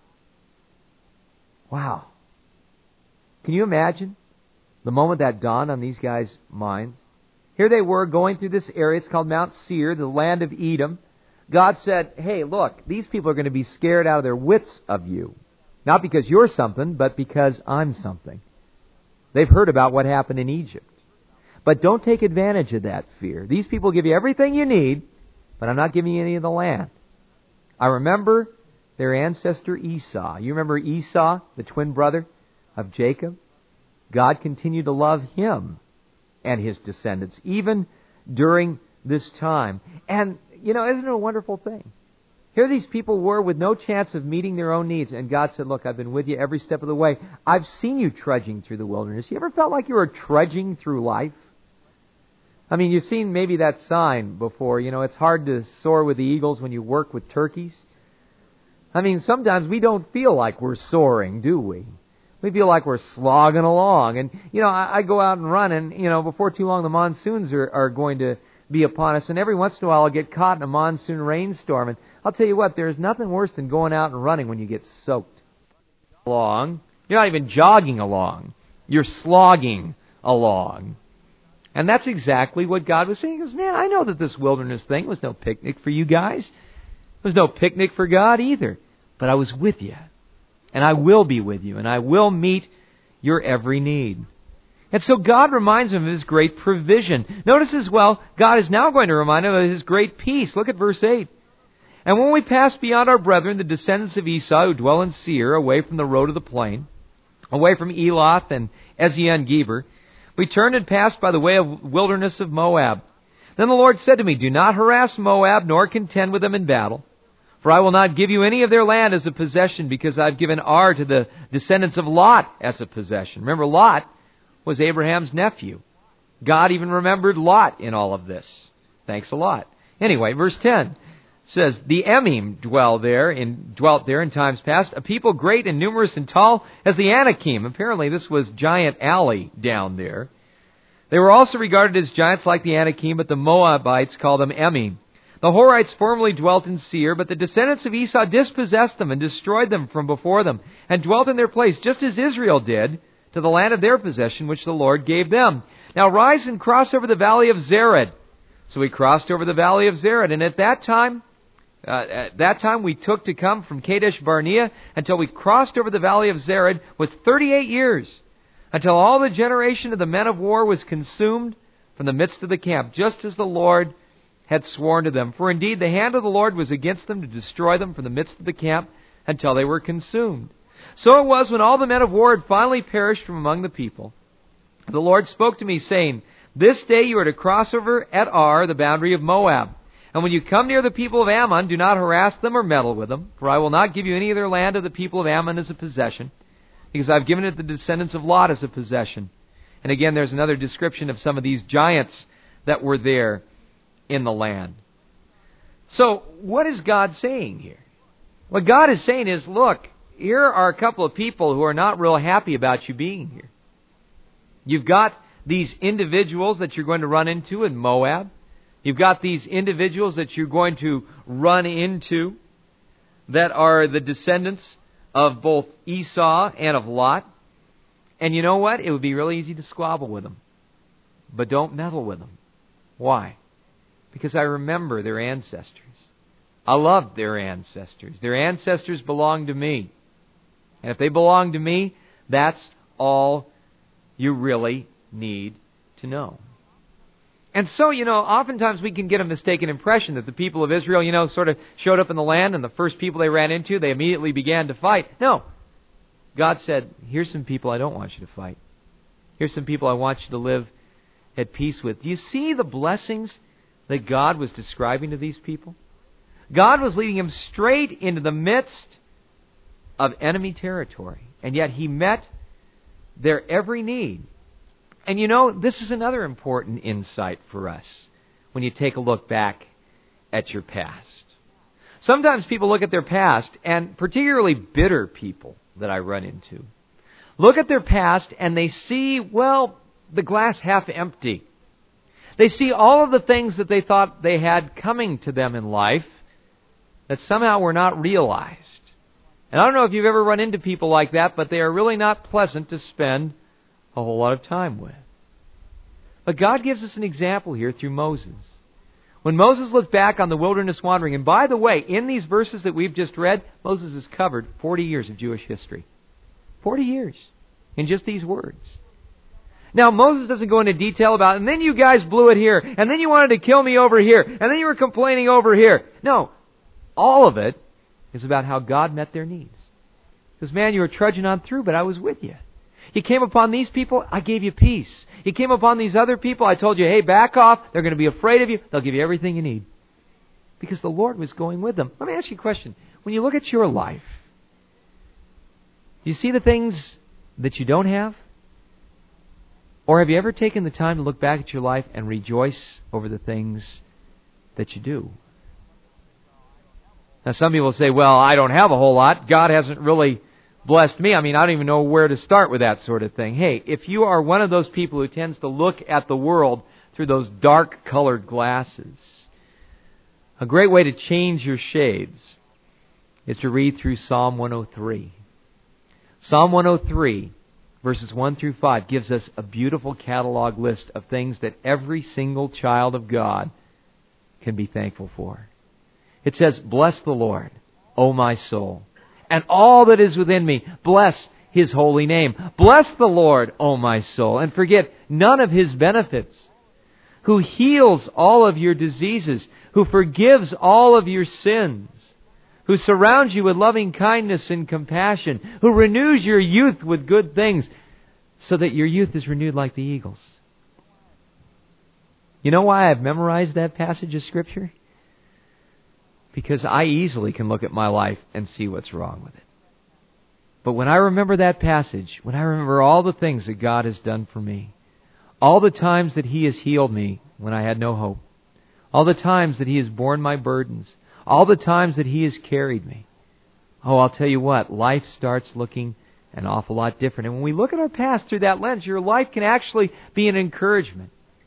Wow. Can you imagine the moment that dawned on these guys' minds? Here they were going through this area. It's called Mount Seir, the land of Edom. God said, hey, look, these people are going to be scared out of their wits of you. Not because you're something, but because I'm something. They've heard about what happened in Egypt. But don't take advantage of that fear. These people give you everything you need, but I'm not giving you any of the land. I remember their ancestor Esau. You remember Esau, the twin brother of Jacob? God continued to love him and his descendants, even during this time. And, you know, isn't it a wonderful thing? Here these people were with no chance of meeting their own needs. And God said, look, I've been with you every step of the way. I've seen you trudging through the wilderness. You ever felt like you were trudging through life? I mean, you've seen maybe that sign before. You know, it's hard to soar with the eagles when you work with turkeys. I mean, sometimes we don't feel like we're soaring, do we? We feel like we're slogging along. And, you know, I, I go out and run, and, you know, before too long the monsoons are, are going to be upon us. And every once in a while I'll get caught in a monsoon rainstorm. And I'll tell you what, there's nothing worse than going out and running when you get soaked. Along, You're not even jogging along. You're slogging along. And that's exactly what God was saying. He goes, man, I know that this wilderness thing was no picnic for you guys. It was no picnic for God either. But I was with you. And I will be with you. And I will meet your every need. And so God reminds him of His great provision. Notice as well, God is now going to remind him of His great peace. Look at verse eight. And when we passed beyond our brethren, the descendants of Esau, who dwell in Seir, away from the road of the plain, away from Eloth and Ezion-Geber, we turned and passed by the way of wilderness of Moab. Then the Lord said to me, do not harass Moab, nor contend with them in battle. For I will not give you any of their land as a possession, because I've given Ar to the descendants of Lot as a possession. Remember, Lot was Abraham's nephew. God even remembered Lot in all of this. Thanks a lot. Anyway, verse ten says, the Emim dwell there in, dwelt there in times past, a people great and numerous and tall as the Anakim. Apparently this was Giant Alley down there. They were also regarded as giants like the Anakim, but the Moabites called them Emim. The Horites formerly dwelt in Seir, but the descendants of Esau dispossessed them and destroyed them from before them, and dwelt in their place, just as Israel did, to the land of their possession, which the Lord gave them. Now rise and cross over the valley of Zered. So we crossed over the valley of Zered, and at that time, uh, at that time we took to come from Kadesh Barnea until we crossed over the valley of Zered with thirty-eight years, until all the generation of the men of war was consumed from the midst of the camp, just as the Lord had sworn to them. For indeed the hand of the Lord was against them to destroy them from the midst of the camp until they were consumed. So it was when all the men of war had finally perished from among the people. The Lord spoke to me, saying, this day you are to cross over at Ar, the boundary of Moab. And when you come near the people of Ammon, do not harass them or meddle with them, for I will not give you any of their land of the people of Ammon as a possession, because I've given it to the descendants of Lot as a possession. And again, there's another description of some of these giants that were there in the land. So, what is God saying here? What God is saying is, look, here are a couple of people who are not real happy about you being here. You've got these individuals that you're going to run into in Moab. You've got these individuals that you're going to run into that are the descendants of both Esau and of Lot. And you know what? It would be really easy to squabble with them. But don't meddle with them. Why? Because I remember their ancestors. I love their ancestors. Their ancestors belong to me. And if they belong to me, that's all you really need to know. And so, you know, oftentimes we can get a mistaken impression that the people of Israel, you know, sort of showed up in the land, and the first people they ran into, they immediately began to fight. No. God said, here's some people I don't want you to fight. Here's some people I want you to live at peace with. Do you see the blessings that God was describing to these people? God was leading them straight into the midst of enemy territory. And yet He met their every need. And you know, this is another important insight for us when you take a look back at your past. Sometimes people look at their past, and particularly bitter people that I run into, look at their past and they see, well, the glass half empty. They see all of the things that they thought they had coming to them in life that somehow were not realized. And I don't know if you've ever run into people like that, but they are really not pleasant to spend a whole lot of time with. But God gives us an example here through Moses. When Moses looked back on the wilderness wandering, and by the way, in these verses that we've just read, Moses has covered forty years of Jewish history. forty years in just these words. Now, Moses doesn't go into detail about, and then you guys blew it here, and then you wanted to kill me over here, and then you were complaining over here. No, all of it is about how God met their needs. Because, man, you were trudging on through, but I was with you. You came upon these people, I gave you peace. You came upon these other people, I told you, hey, back off. They're going to be afraid of you. They'll give you everything you need. Because the Lord was going with them. Let me ask you a question. When you look at your life, do you see the things that you don't have? Or have you ever taken the time to look back at your life and rejoice over the things that you do? Now, some people say, well, I don't have a whole lot. God hasn't really blessed me. I mean, I don't even know where to start with that sort of thing. Hey, if you are one of those people who tends to look at the world through those dark-colored glasses, a great way to change your shades is to read through Psalm one oh three. Psalm one oh three, verses one through five, gives us a beautiful catalog list of things that every single child of God can be thankful for. It says, "Bless the Lord, O my soul, and all that is within me. Bless His holy name. Bless the Lord, O my soul, and forget none of His benefits, who heals all of your diseases, who forgives all of your sins, who surrounds you with loving kindness and compassion, who renews your youth with good things, so that your youth is renewed like the eagles." You know why I've memorized that passage of Scripture? Because I easily can look at my life and see what's wrong with it. But when I remember that passage, when I remember all the things that God has done for me, all the times that He has healed me when I had no hope, all the times that He has borne my burdens, all the times that He has carried me, oh, I'll tell you what, life starts looking an awful lot different. And when we look at our past through that lens, your life can actually be an encouragement.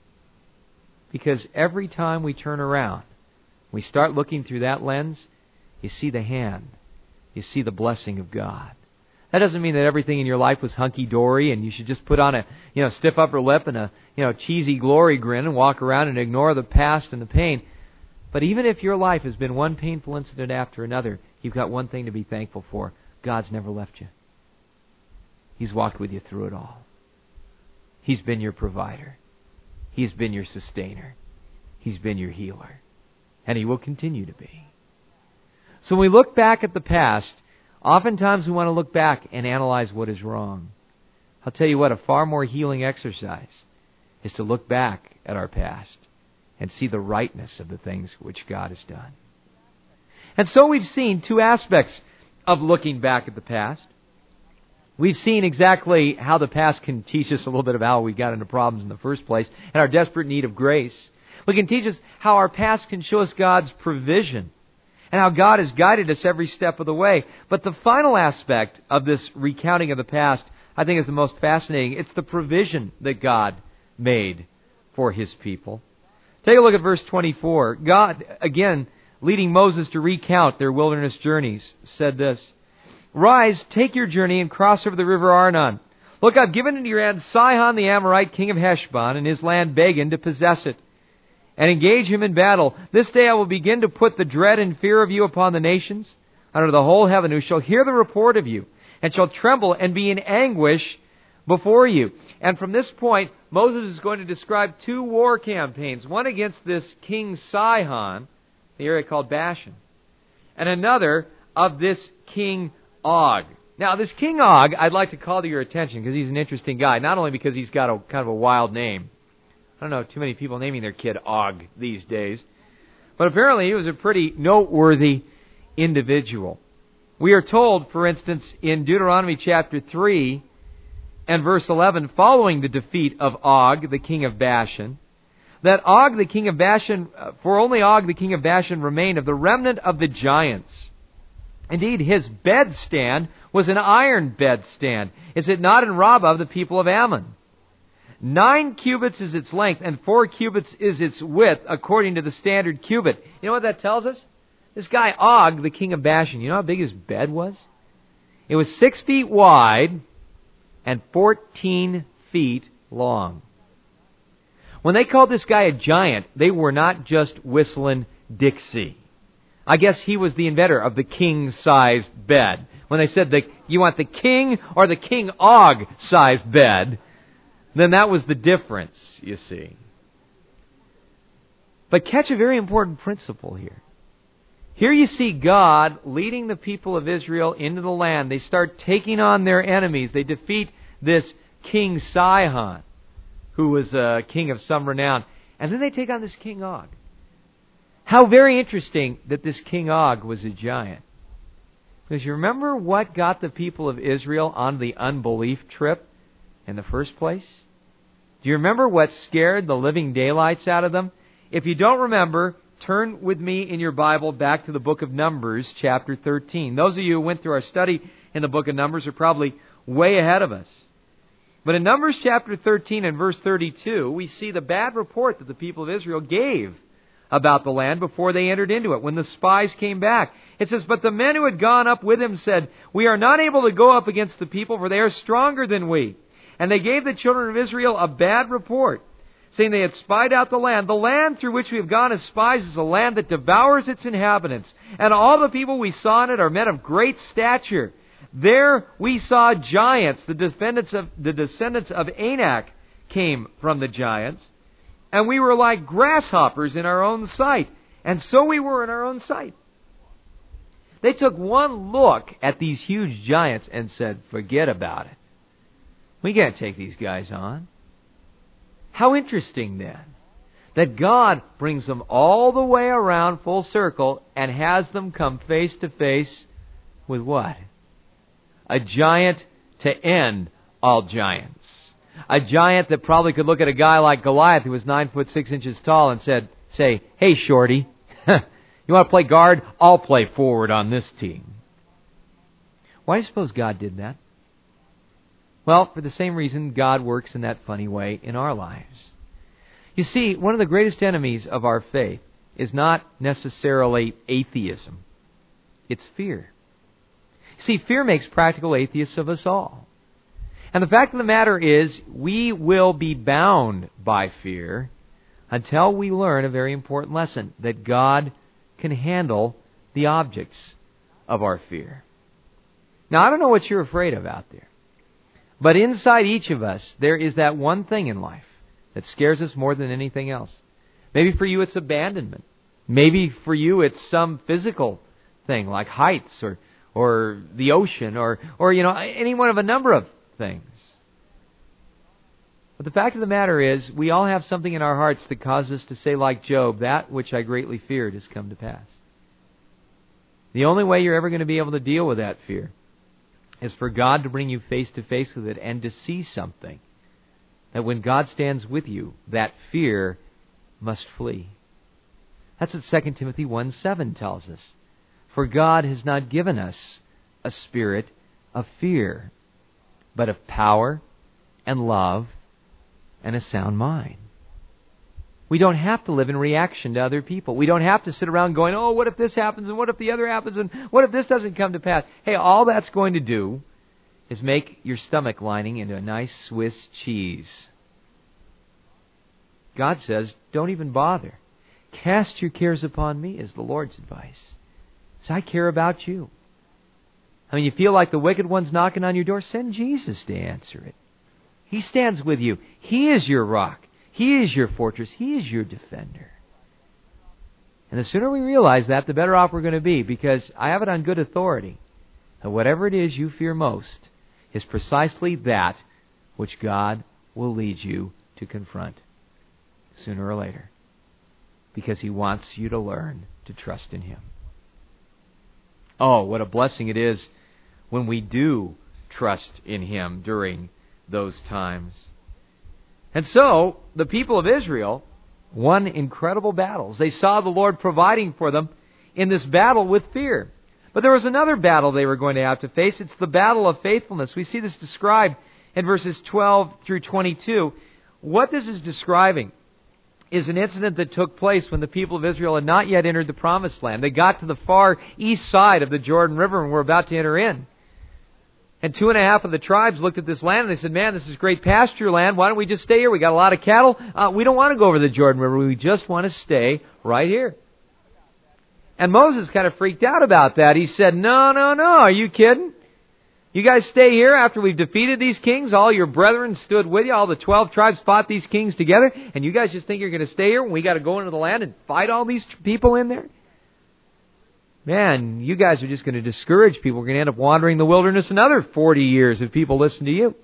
Because every time we turn around, we start looking through that lens, you see the hand, you see the blessing of God. That doesn't mean that everything in your life was hunky-dory and you should just put on a you know stiff upper lip and a you know cheesy glory grin and walk around and ignore the past and the pain. But even if your life has been one painful incident after another, you've got one thing to be thankful for. God's never left you. He's walked with you through it all. He's been your provider. He's been your sustainer. He's been your healer. And He will continue to be. So when we look back at the past, oftentimes we want to look back and analyze what is wrong. I'll tell you what, a far more healing exercise is to look back at our past and see the rightness of the things which God has done. And so we've seen two aspects of looking back at the past. We've seen exactly how the past can teach us a little bit of how we got into problems in the first place and our desperate need of grace. We can teach us how our past can show us God's provision and how God has guided us every step of the way. But the final aspect of this recounting of the past, I think, is the most fascinating. It's the provision that God made for His people. Take a look at verse twenty-four. God, again, leading Moses to recount their wilderness journeys, said this, "Rise, take your journey, and cross over the river Arnon. Look, I've given into your hand Sihon the Amorite, king of Heshbon, and his land Bagan, to possess it, and engage him in battle. This day I will begin to put the dread and fear of you upon the nations, under the whole heaven, who shall hear the report of you, and shall tremble and be in anguish before you." And from this point, Moses is going to describe two war campaigns, one against this king Sihon, the area called Bashan, and another of this king Og. Now, this King Og, I'd like to call to your attention because he's an interesting guy, not only because he's got a kind of a wild name. I don't know too many people naming their kid Og these days, but apparently he was a pretty noteworthy individual. We are told, for instance, in Deuteronomy chapter three and verse eleven, following the defeat of Og, the king of Bashan, that Og, the king of Bashan, for only Og, the king of Bashan, remained of the remnant of the giants. Indeed, his bedstand was an iron bedstand. Is it not in Rabbah of the people of Ammon? Nine cubits is its length, and four cubits is its width, according to the standard cubit. You know what that tells us? This guy Og, the king of Bashan, you know how big his bed was? It was six feet wide and fourteen feet long. When they called this guy a giant, they were not just whistling Dixie. I guess he was the inventor of the king-sized bed. When they said, that you want the king or the King Og-sized bed, then that was the difference, you see. But catch a very important principle here. Here you see God leading the people of Israel into the land. They start taking on their enemies. They defeat this King Sihon, who was a king of some renown. And then they take on this King Og. How very interesting that this King Og was a giant. Because you remember what got the people of Israel on the unbelief trip in the first place? Do you remember what scared the living daylights out of them? If you don't remember, turn with me in your Bible back to the book of Numbers, chapter thirteen. Those of you who went through our study in the book of Numbers are probably way ahead of us. But in Numbers chapter thirteen and verse thirty-two, we see the bad report that the people of Israel gave about the land before they entered into it, when the spies came back. It says, "But the men who had gone up with him said, 'We are not able to go up against the people, for they are stronger than we.' And they gave the children of Israel a bad report, saying they had spied out the land. 'The land through which we have gone as spies is a land that devours its inhabitants. And all the people we saw in it are men of great stature. There we saw giants. The descendants of, the descendants of Anak came from the giants. And we were like grasshoppers in our own sight.' And so we were in our own sight." They took one look at these huge giants and said, "Forget about it. We can't take these guys on." How interesting then that God brings them all the way around full circle and has them come face to face with what? A giant to end all giants. A giant that probably could look at a guy like Goliath, who was nine foot six inches tall, and said, say, "Hey, shorty, you want to play guard? I'll play forward on this team." Why do you suppose God did that? Well, for the same reason God works in that funny way in our lives. You see, one of the greatest enemies of our faith is not necessarily atheism. It's fear. See, fear makes practical atheists of us all. And the fact of the matter is, we will be bound by fear until we learn a very important lesson, that God can handle the objects of our fear. Now, I don't know what you're afraid of out there, but inside each of us, there is that one thing in life that scares us more than anything else. Maybe for you it's abandonment. Maybe for you it's some physical thing like heights or or the ocean or, or you know, any one of a number of things. But the fact of the matter is, we all have something in our hearts that causes us to say like Job, "That which I greatly feared has come to pass." The only way you're ever going to be able to deal with that fear is for God to bring you face to face with it and to see something. That when God stands with you, that fear must flee. That's what Second Timothy one seven tells us. For God has not given us a spirit of fear, but of power and love and a sound mind. We don't have to live in reaction to other people. We don't have to sit around going, "Oh, what if this happens, and what if the other happens, and what if this doesn't come to pass?" Hey, all that's going to do is make your stomach lining into a nice Swiss cheese. God says, don't even bother. Cast your cares upon me is the Lord's advice. So I care about you. I mean, you feel like the wicked one's knocking on your door? Send Jesus to answer it. He stands with you. He is your rock. He is your fortress. He is your defender. And the sooner we realize that, the better off we're going to be, because I have it on good authority that whatever it is you fear most is precisely that which God will lead you to confront sooner or later, because He wants you to learn to trust in Him. Oh, what a blessing it is when we do trust in Him during those times. And so, the people of Israel won incredible battles. They saw the Lord providing for them in this battle with fear. But there was another battle they were going to have to face. It's the battle of faithfulness. We see this described in verses twelve through twenty-two. What this is describing is an incident that took place when the people of Israel had not yet entered the Promised Land. They got to the far east side of the Jordan River and were about to enter in. And two and a half of the tribes looked at this land and they said, "Man, this is great pasture land. Why don't we just stay here? We got a lot of cattle. Uh, we don't want to go over the Jordan River. We just want to stay right here." And Moses kind of freaked out about that. He said, no, no, no. Are you kidding? You guys stay here after we've defeated these kings. All your brethren stood with you. All the twelve tribes fought these kings together. And you guys just think you're going to stay here when we got to go into the land and fight all these people in there? Man, you guys are just going to discourage people. We're going to end up wandering the wilderness another forty years if people listen to you.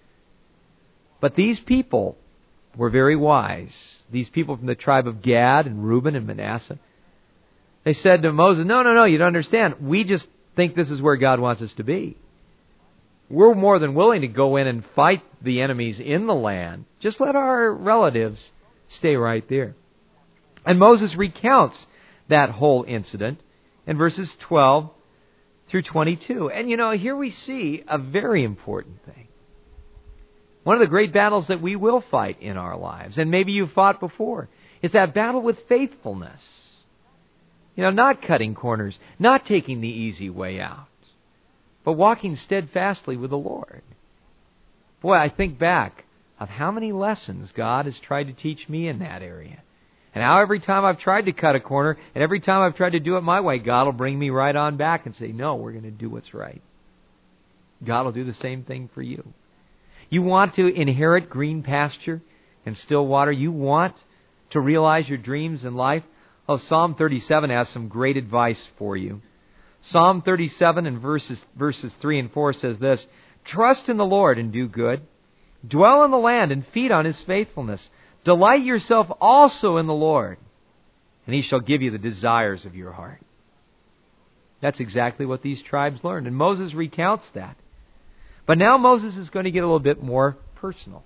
But these people were very wise. These people from the tribe of Gad and Reuben and Manasseh. They said to Moses, no, no, no, you don't understand. We just think this is where God wants us to be. We're more than willing to go in and fight the enemies in the land. Just let our relatives stay right there. And Moses recounts that whole incident in verses twelve through twenty-two. And you know, here we see a very important thing. One of the great battles that we will fight in our lives, and maybe you've fought before, is that battle with faithfulness. You know, not cutting corners, not taking the easy way out, but walking steadfastly with the Lord. Boy, I think back of how many lessons God has tried to teach me in that area. And how every time I've tried to cut a corner, and every time I've tried to do it my way, God will bring me right on back and say, no, we're going to do what's right. God will do the same thing for you. You want to inherit green pasture and still water? You want to realize your dreams in life? Oh, Psalm thirty-seven has some great advice for you. Psalm thirty-seven and verses, verses three and four says this, trust in the Lord and do good. Dwell in the land and feed on His faithfulness. Delight yourself also in the Lord, and He shall give you the desires of your heart. That's exactly what these tribes learned, and Moses recounts that. But now Moses is going to get a little bit more personal.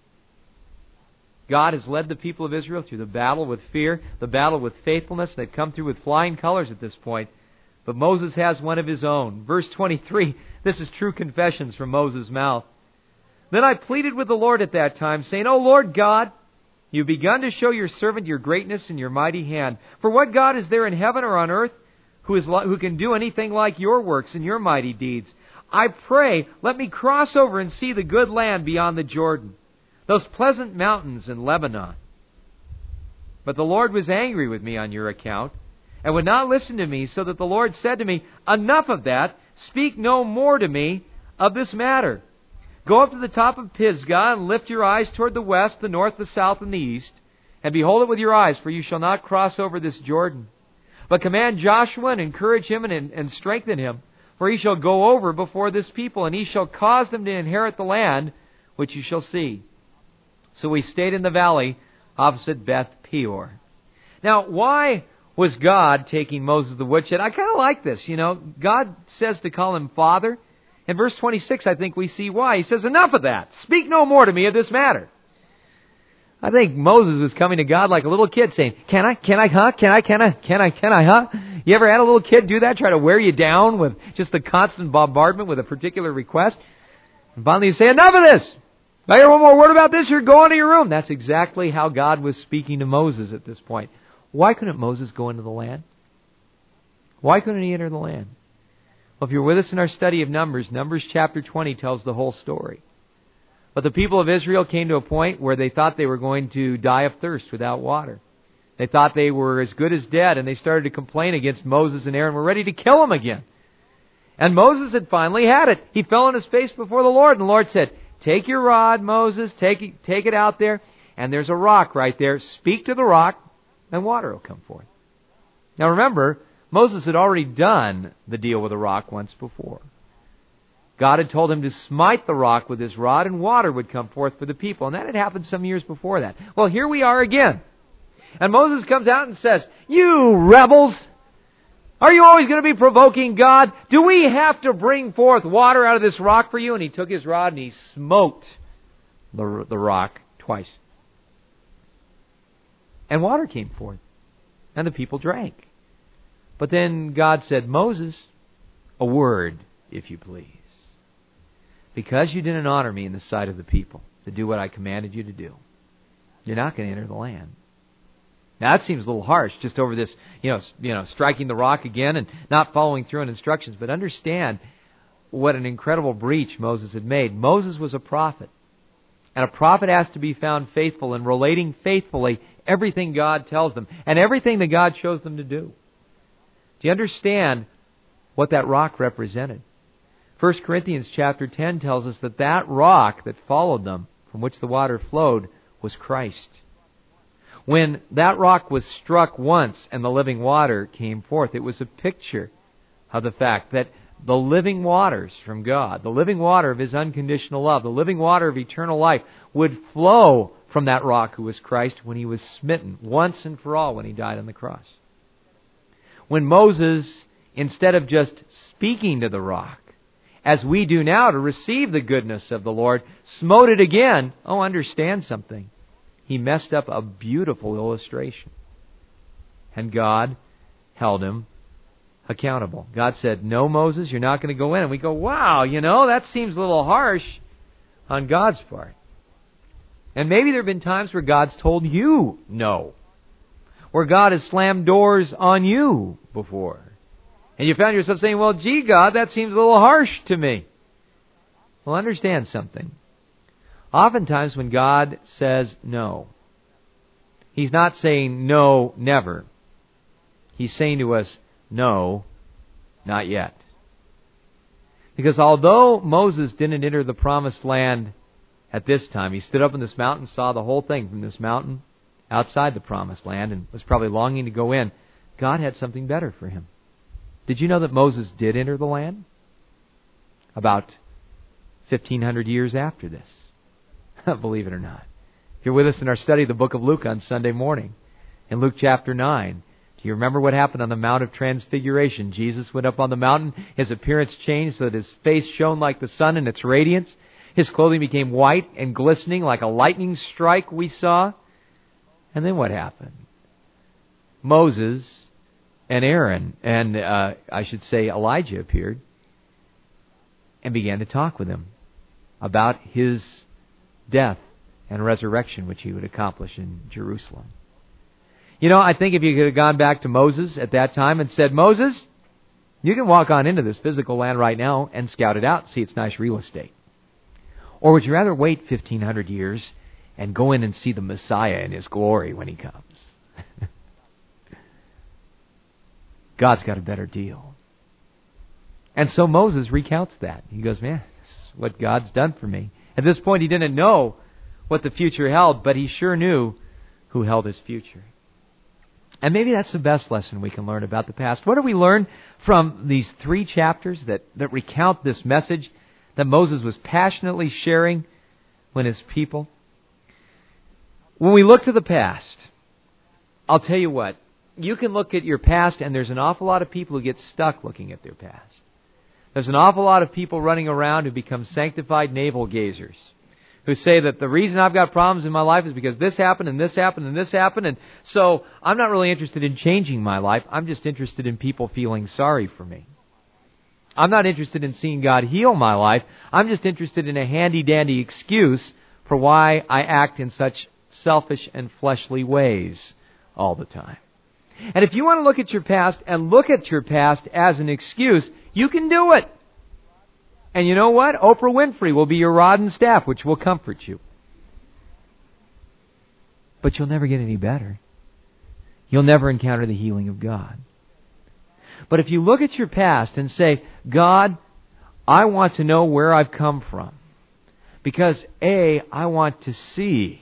God has led the people of Israel through the battle with fear, the battle with faithfulness. They've come through with flying colors at this point. But Moses has one of his own. Verse twenty-three, this is true confessions from Moses' mouth. Then I pleaded with the Lord at that time, saying, O Lord God, you've begun to show your servant your greatness and your mighty hand. For what God is there in heaven or on earth who is who can do anything like your works and your mighty deeds? I pray, let me cross over and see the good land beyond the Jordan, those pleasant mountains in Lebanon. But the Lord was angry with me on your account, and would not listen to me, so that the Lord said to me, enough of that, speak no more to me of this matter. Go up to the top of Pisgah, and lift your eyes toward the west, the north, the south, and the east, and behold it with your eyes, for you shall not cross over this Jordan. But command Joshua, and encourage him, and, and strengthen him, for he shall go over before this people, and he shall cause them to inherit the land which you shall see. So we stayed in the valley opposite Beth Peor. Now, why was God taking Moses the woodshed? I kind of like this, you know. God says to call him Father. In verse twenty-six, I think we see why. He says, enough of that. Speak no more to me of this matter. I think Moses was coming to God like a little kid saying, can I, can I, huh? Can I, can I, can I, can I, huh? You ever had a little kid do that? Try to wear you down with just the constant bombardment with a particular request? And finally you say, enough of this. If I hear one more word about this, you're going to your room. That's exactly how God was speaking to Moses at this point. Why couldn't Moses go into the land? Why couldn't he enter the land? Well, if you're with us in our study of Numbers, Numbers chapter twenty tells the whole story. But the people of Israel came to a point where they thought they were going to die of thirst without water. They thought they were as good as dead, and they started to complain against Moses and Aaron. We're ready to kill them again. And Moses had finally had it. He fell on his face before the Lord, and the Lord said, take your rod, Moses, take it, take it out there, and there's a rock right there. Speak to the rock, and water will come forth. Now remember, Moses had already done the deal with the rock once before. God had told him to smite the rock with his rod, and water would come forth for the people. And that had happened some years before that. Well, here we are again. And Moses comes out and says, you rebels! Are you always going to be provoking God? Do we have to bring forth water out of this rock for you? And he took his rod and he smote the, the rock twice. And water came forth. And the people drank. But then God said, Moses, a word, if you please. Because you didn't honor me in the sight of the people to do what I commanded you to do, you're not going to enter the land. Now that seems a little harsh, just over this, you know, you know, striking the rock again and not following through on instructions. But understand what an incredible breach Moses had made. Moses was a prophet. And a prophet has to be found faithful in relating faithfully everything God tells them and everything that God shows them to do. Do you understand what that rock represented? First Corinthians chapter ten tells us that that rock that followed them, from which the water flowed, was Christ. When that rock was struck once and the living water came forth, it was a picture of the fact that the living waters from God, the living water of His unconditional love, the living water of eternal life, would flow from that rock who was Christ when He was smitten once and for all when He died on the cross. When Moses, instead of just speaking to the rock, as we do now to receive the goodness of the Lord, smote it again, oh, understand something. He messed up a beautiful illustration. And God held him accountable. God said, no, Moses, you're not going to go in. And we go, wow, you know, that seems a little harsh on God's part. And maybe there have been times where God's told you no. where God has slammed doors on you before. And you found yourself saying, well, gee, God, that seems a little harsh to me. Well, understand something. Oftentimes when God says no, He's not saying no, never. He's saying to us, no, not yet. Because although Moses didn't enter the promised land at this time, he stood up on this mountain, saw the whole thing from this mountain outside the promised land, and was probably longing to go in. God had something better for him. Did you know that Moses did enter the land? About fifteen hundred years after this. Believe it or not. If you're with us in our study of the book of Luke on Sunday morning, in Luke chapter nine, do you remember what happened on the Mount of Transfiguration? Jesus went up on the mountain. His appearance changed so that his face shone like the sun in its radiance. His clothing became white and glistening like a lightning strike we saw. And then what happened? Moses and Aaron, and uh, I should say Elijah, appeared and began to talk with him about his death and resurrection, which he would accomplish in Jerusalem. You know, I think if you could have gone back to Moses at that time and said, Moses, you can walk on into this physical land right now and scout it out and see it's nice real estate. Or would you rather wait fifteen hundred years and go in and see the Messiah in His glory when He comes? God's got a better deal. And so Moses recounts that. He goes, man, this is what God's done for me. At this point, he didn't know what the future held, but he sure knew who held his future. And maybe that's the best lesson we can learn about the past. What do we learn from these three chapters that, that recount this message that Moses was passionately sharing when his people? When we look to the past, I'll tell you what, you can look at your past and there's an awful lot of people who get stuck looking at their past. There's an awful lot of people running around who become sanctified navel gazers, who say that the reason I've got problems in my life is because this happened and this happened and this happened, and so I'm not really interested in changing my life. I'm just interested in people feeling sorry for me. I'm not interested in seeing God heal my life. I'm just interested in a handy-dandy excuse for why I act in such selfish and fleshly ways all the time. And if you want to look at your past and look at your past as an excuse, you can do it. And you know what? Oprah Winfrey will be your rod and staff, which will comfort you. But you'll never get any better. You'll never encounter the healing of God. But if you look at your past and say, God, I want to know where I've come from. Because A, I want to see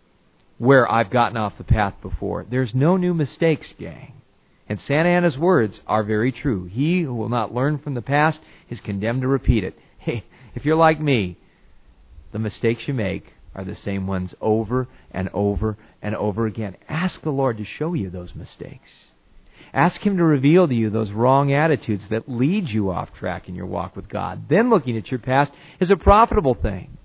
where I've gotten off the path before. There's no new mistakes, gang. And Santa Anna's words are very true. He who will not learn from the past is condemned to repeat it. Hey, if you're like me, the mistakes you make are the same ones over and over and over again. Ask the Lord to show you those mistakes. Ask Him to reveal to you those wrong attitudes that lead you off track in your walk with God. Then looking at your past is a profitable thing.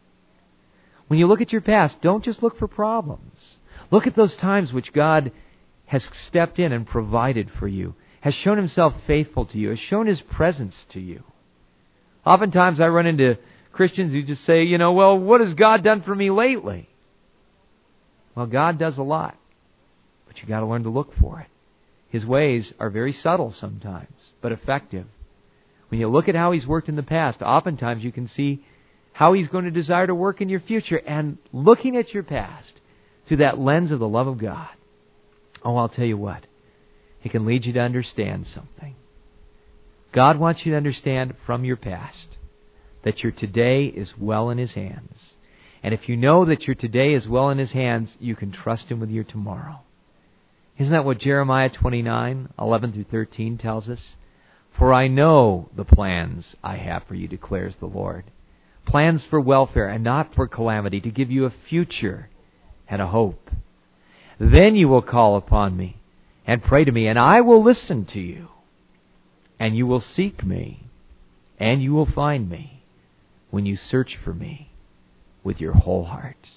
When you look at your past, don't just look for problems. Look at those times which God has stepped in and provided for you, has shown Himself faithful to you, has shown His presence to you. Oftentimes I run into Christians who just say, you know, well, what has God done for me lately? Well, God does a lot, but you've got to learn to look for it. His ways are very subtle sometimes, but effective. When you look at how He's worked in the past, oftentimes you can see how He's going to desire to work in your future. And looking at your past through that lens of the love of God, oh, I'll tell you what, it can lead you to understand something. God wants you to understand from your past that your today is well in His hands. And if you know that your today is well in His hands, you can trust Him with your tomorrow. Isn't that what Jeremiah twenty-nine, eleven through thirteen tells us? For I know the plans I have for you, declares the Lord. Plans for welfare and not for calamity, to give you a future and a hope. Then you will call upon me and pray to me, and I will listen to you. And you will seek me, and you will find me when you search for me with your whole heart.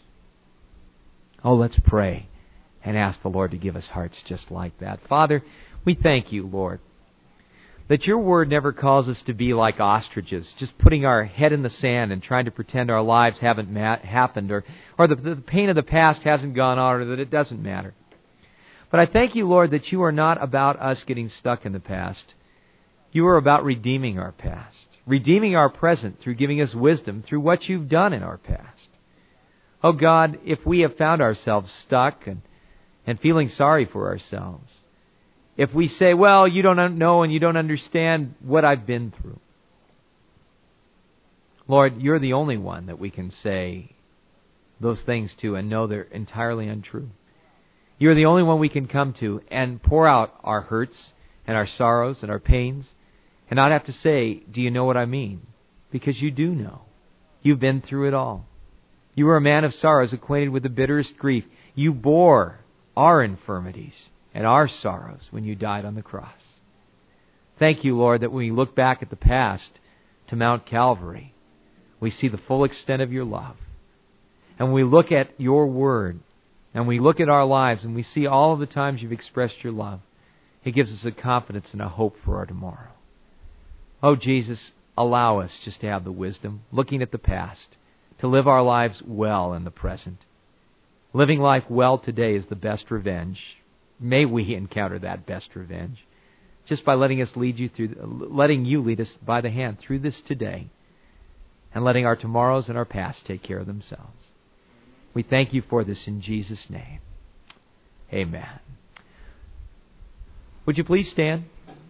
Oh, let's pray and ask the Lord to give us hearts just like that. Father, we thank you, Lord, that your word never calls us to be like ostriches, just putting our head in the sand and trying to pretend our lives haven't ma- happened, or, or the, the pain of the past hasn't gone on, or that it doesn't matter. But I thank you, Lord, that you are not about us getting stuck in the past. You are about redeeming our past, redeeming our present through giving us wisdom through what you've done in our past. Oh God, if we have found ourselves stuck and, and feeling sorry for ourselves, if we say, well, you don't know and you don't understand what I've been through, Lord, you're the only one that we can say those things to and know they're entirely untrue. You're the only one we can come to and pour out our hurts and our sorrows and our pains and not have to say, do you know what I mean? Because you do know. You've been through it all. You were a man of sorrows, acquainted with the bitterest grief. You bore our infirmities and our sorrows when you died on the cross. Thank you, Lord, that when we look back at the past to Mount Calvary, we see the full extent of your love. And when we look at your word, and we look at our lives, and we see all of the times you've expressed your love, it gives us a confidence and a hope for our tomorrow. Oh, Jesus, allow us just to have the wisdom, looking at the past, to live our lives well in the present. Living life well today is the best revenge. May we encounter that best revenge, just by letting us lead you through, letting you lead us by the hand through this today, and letting our tomorrows and our past take care of themselves. We thank you for this in Jesus' name. Amen. Would you please stand?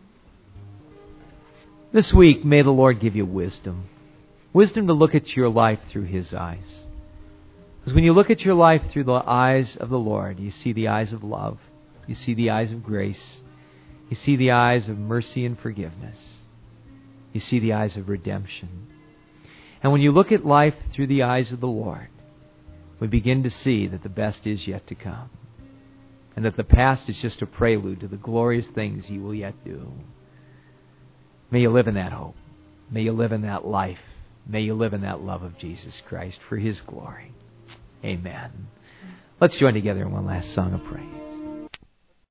This week, may the Lord give you wisdom. Wisdom to look at your life through His eyes. Because when you look at your life through the eyes of the Lord, you see the eyes of love. You see the eyes of grace. You see the eyes of mercy and forgiveness. You see the eyes of redemption. And when you look at life through the eyes of the Lord, we begin to see that the best is yet to come. And that the past is just a prelude to the glorious things He will yet do. May you live in that hope. May you live in that life. May you live in that love of Jesus Christ for His glory. Amen. Let's join together in one last song of praise.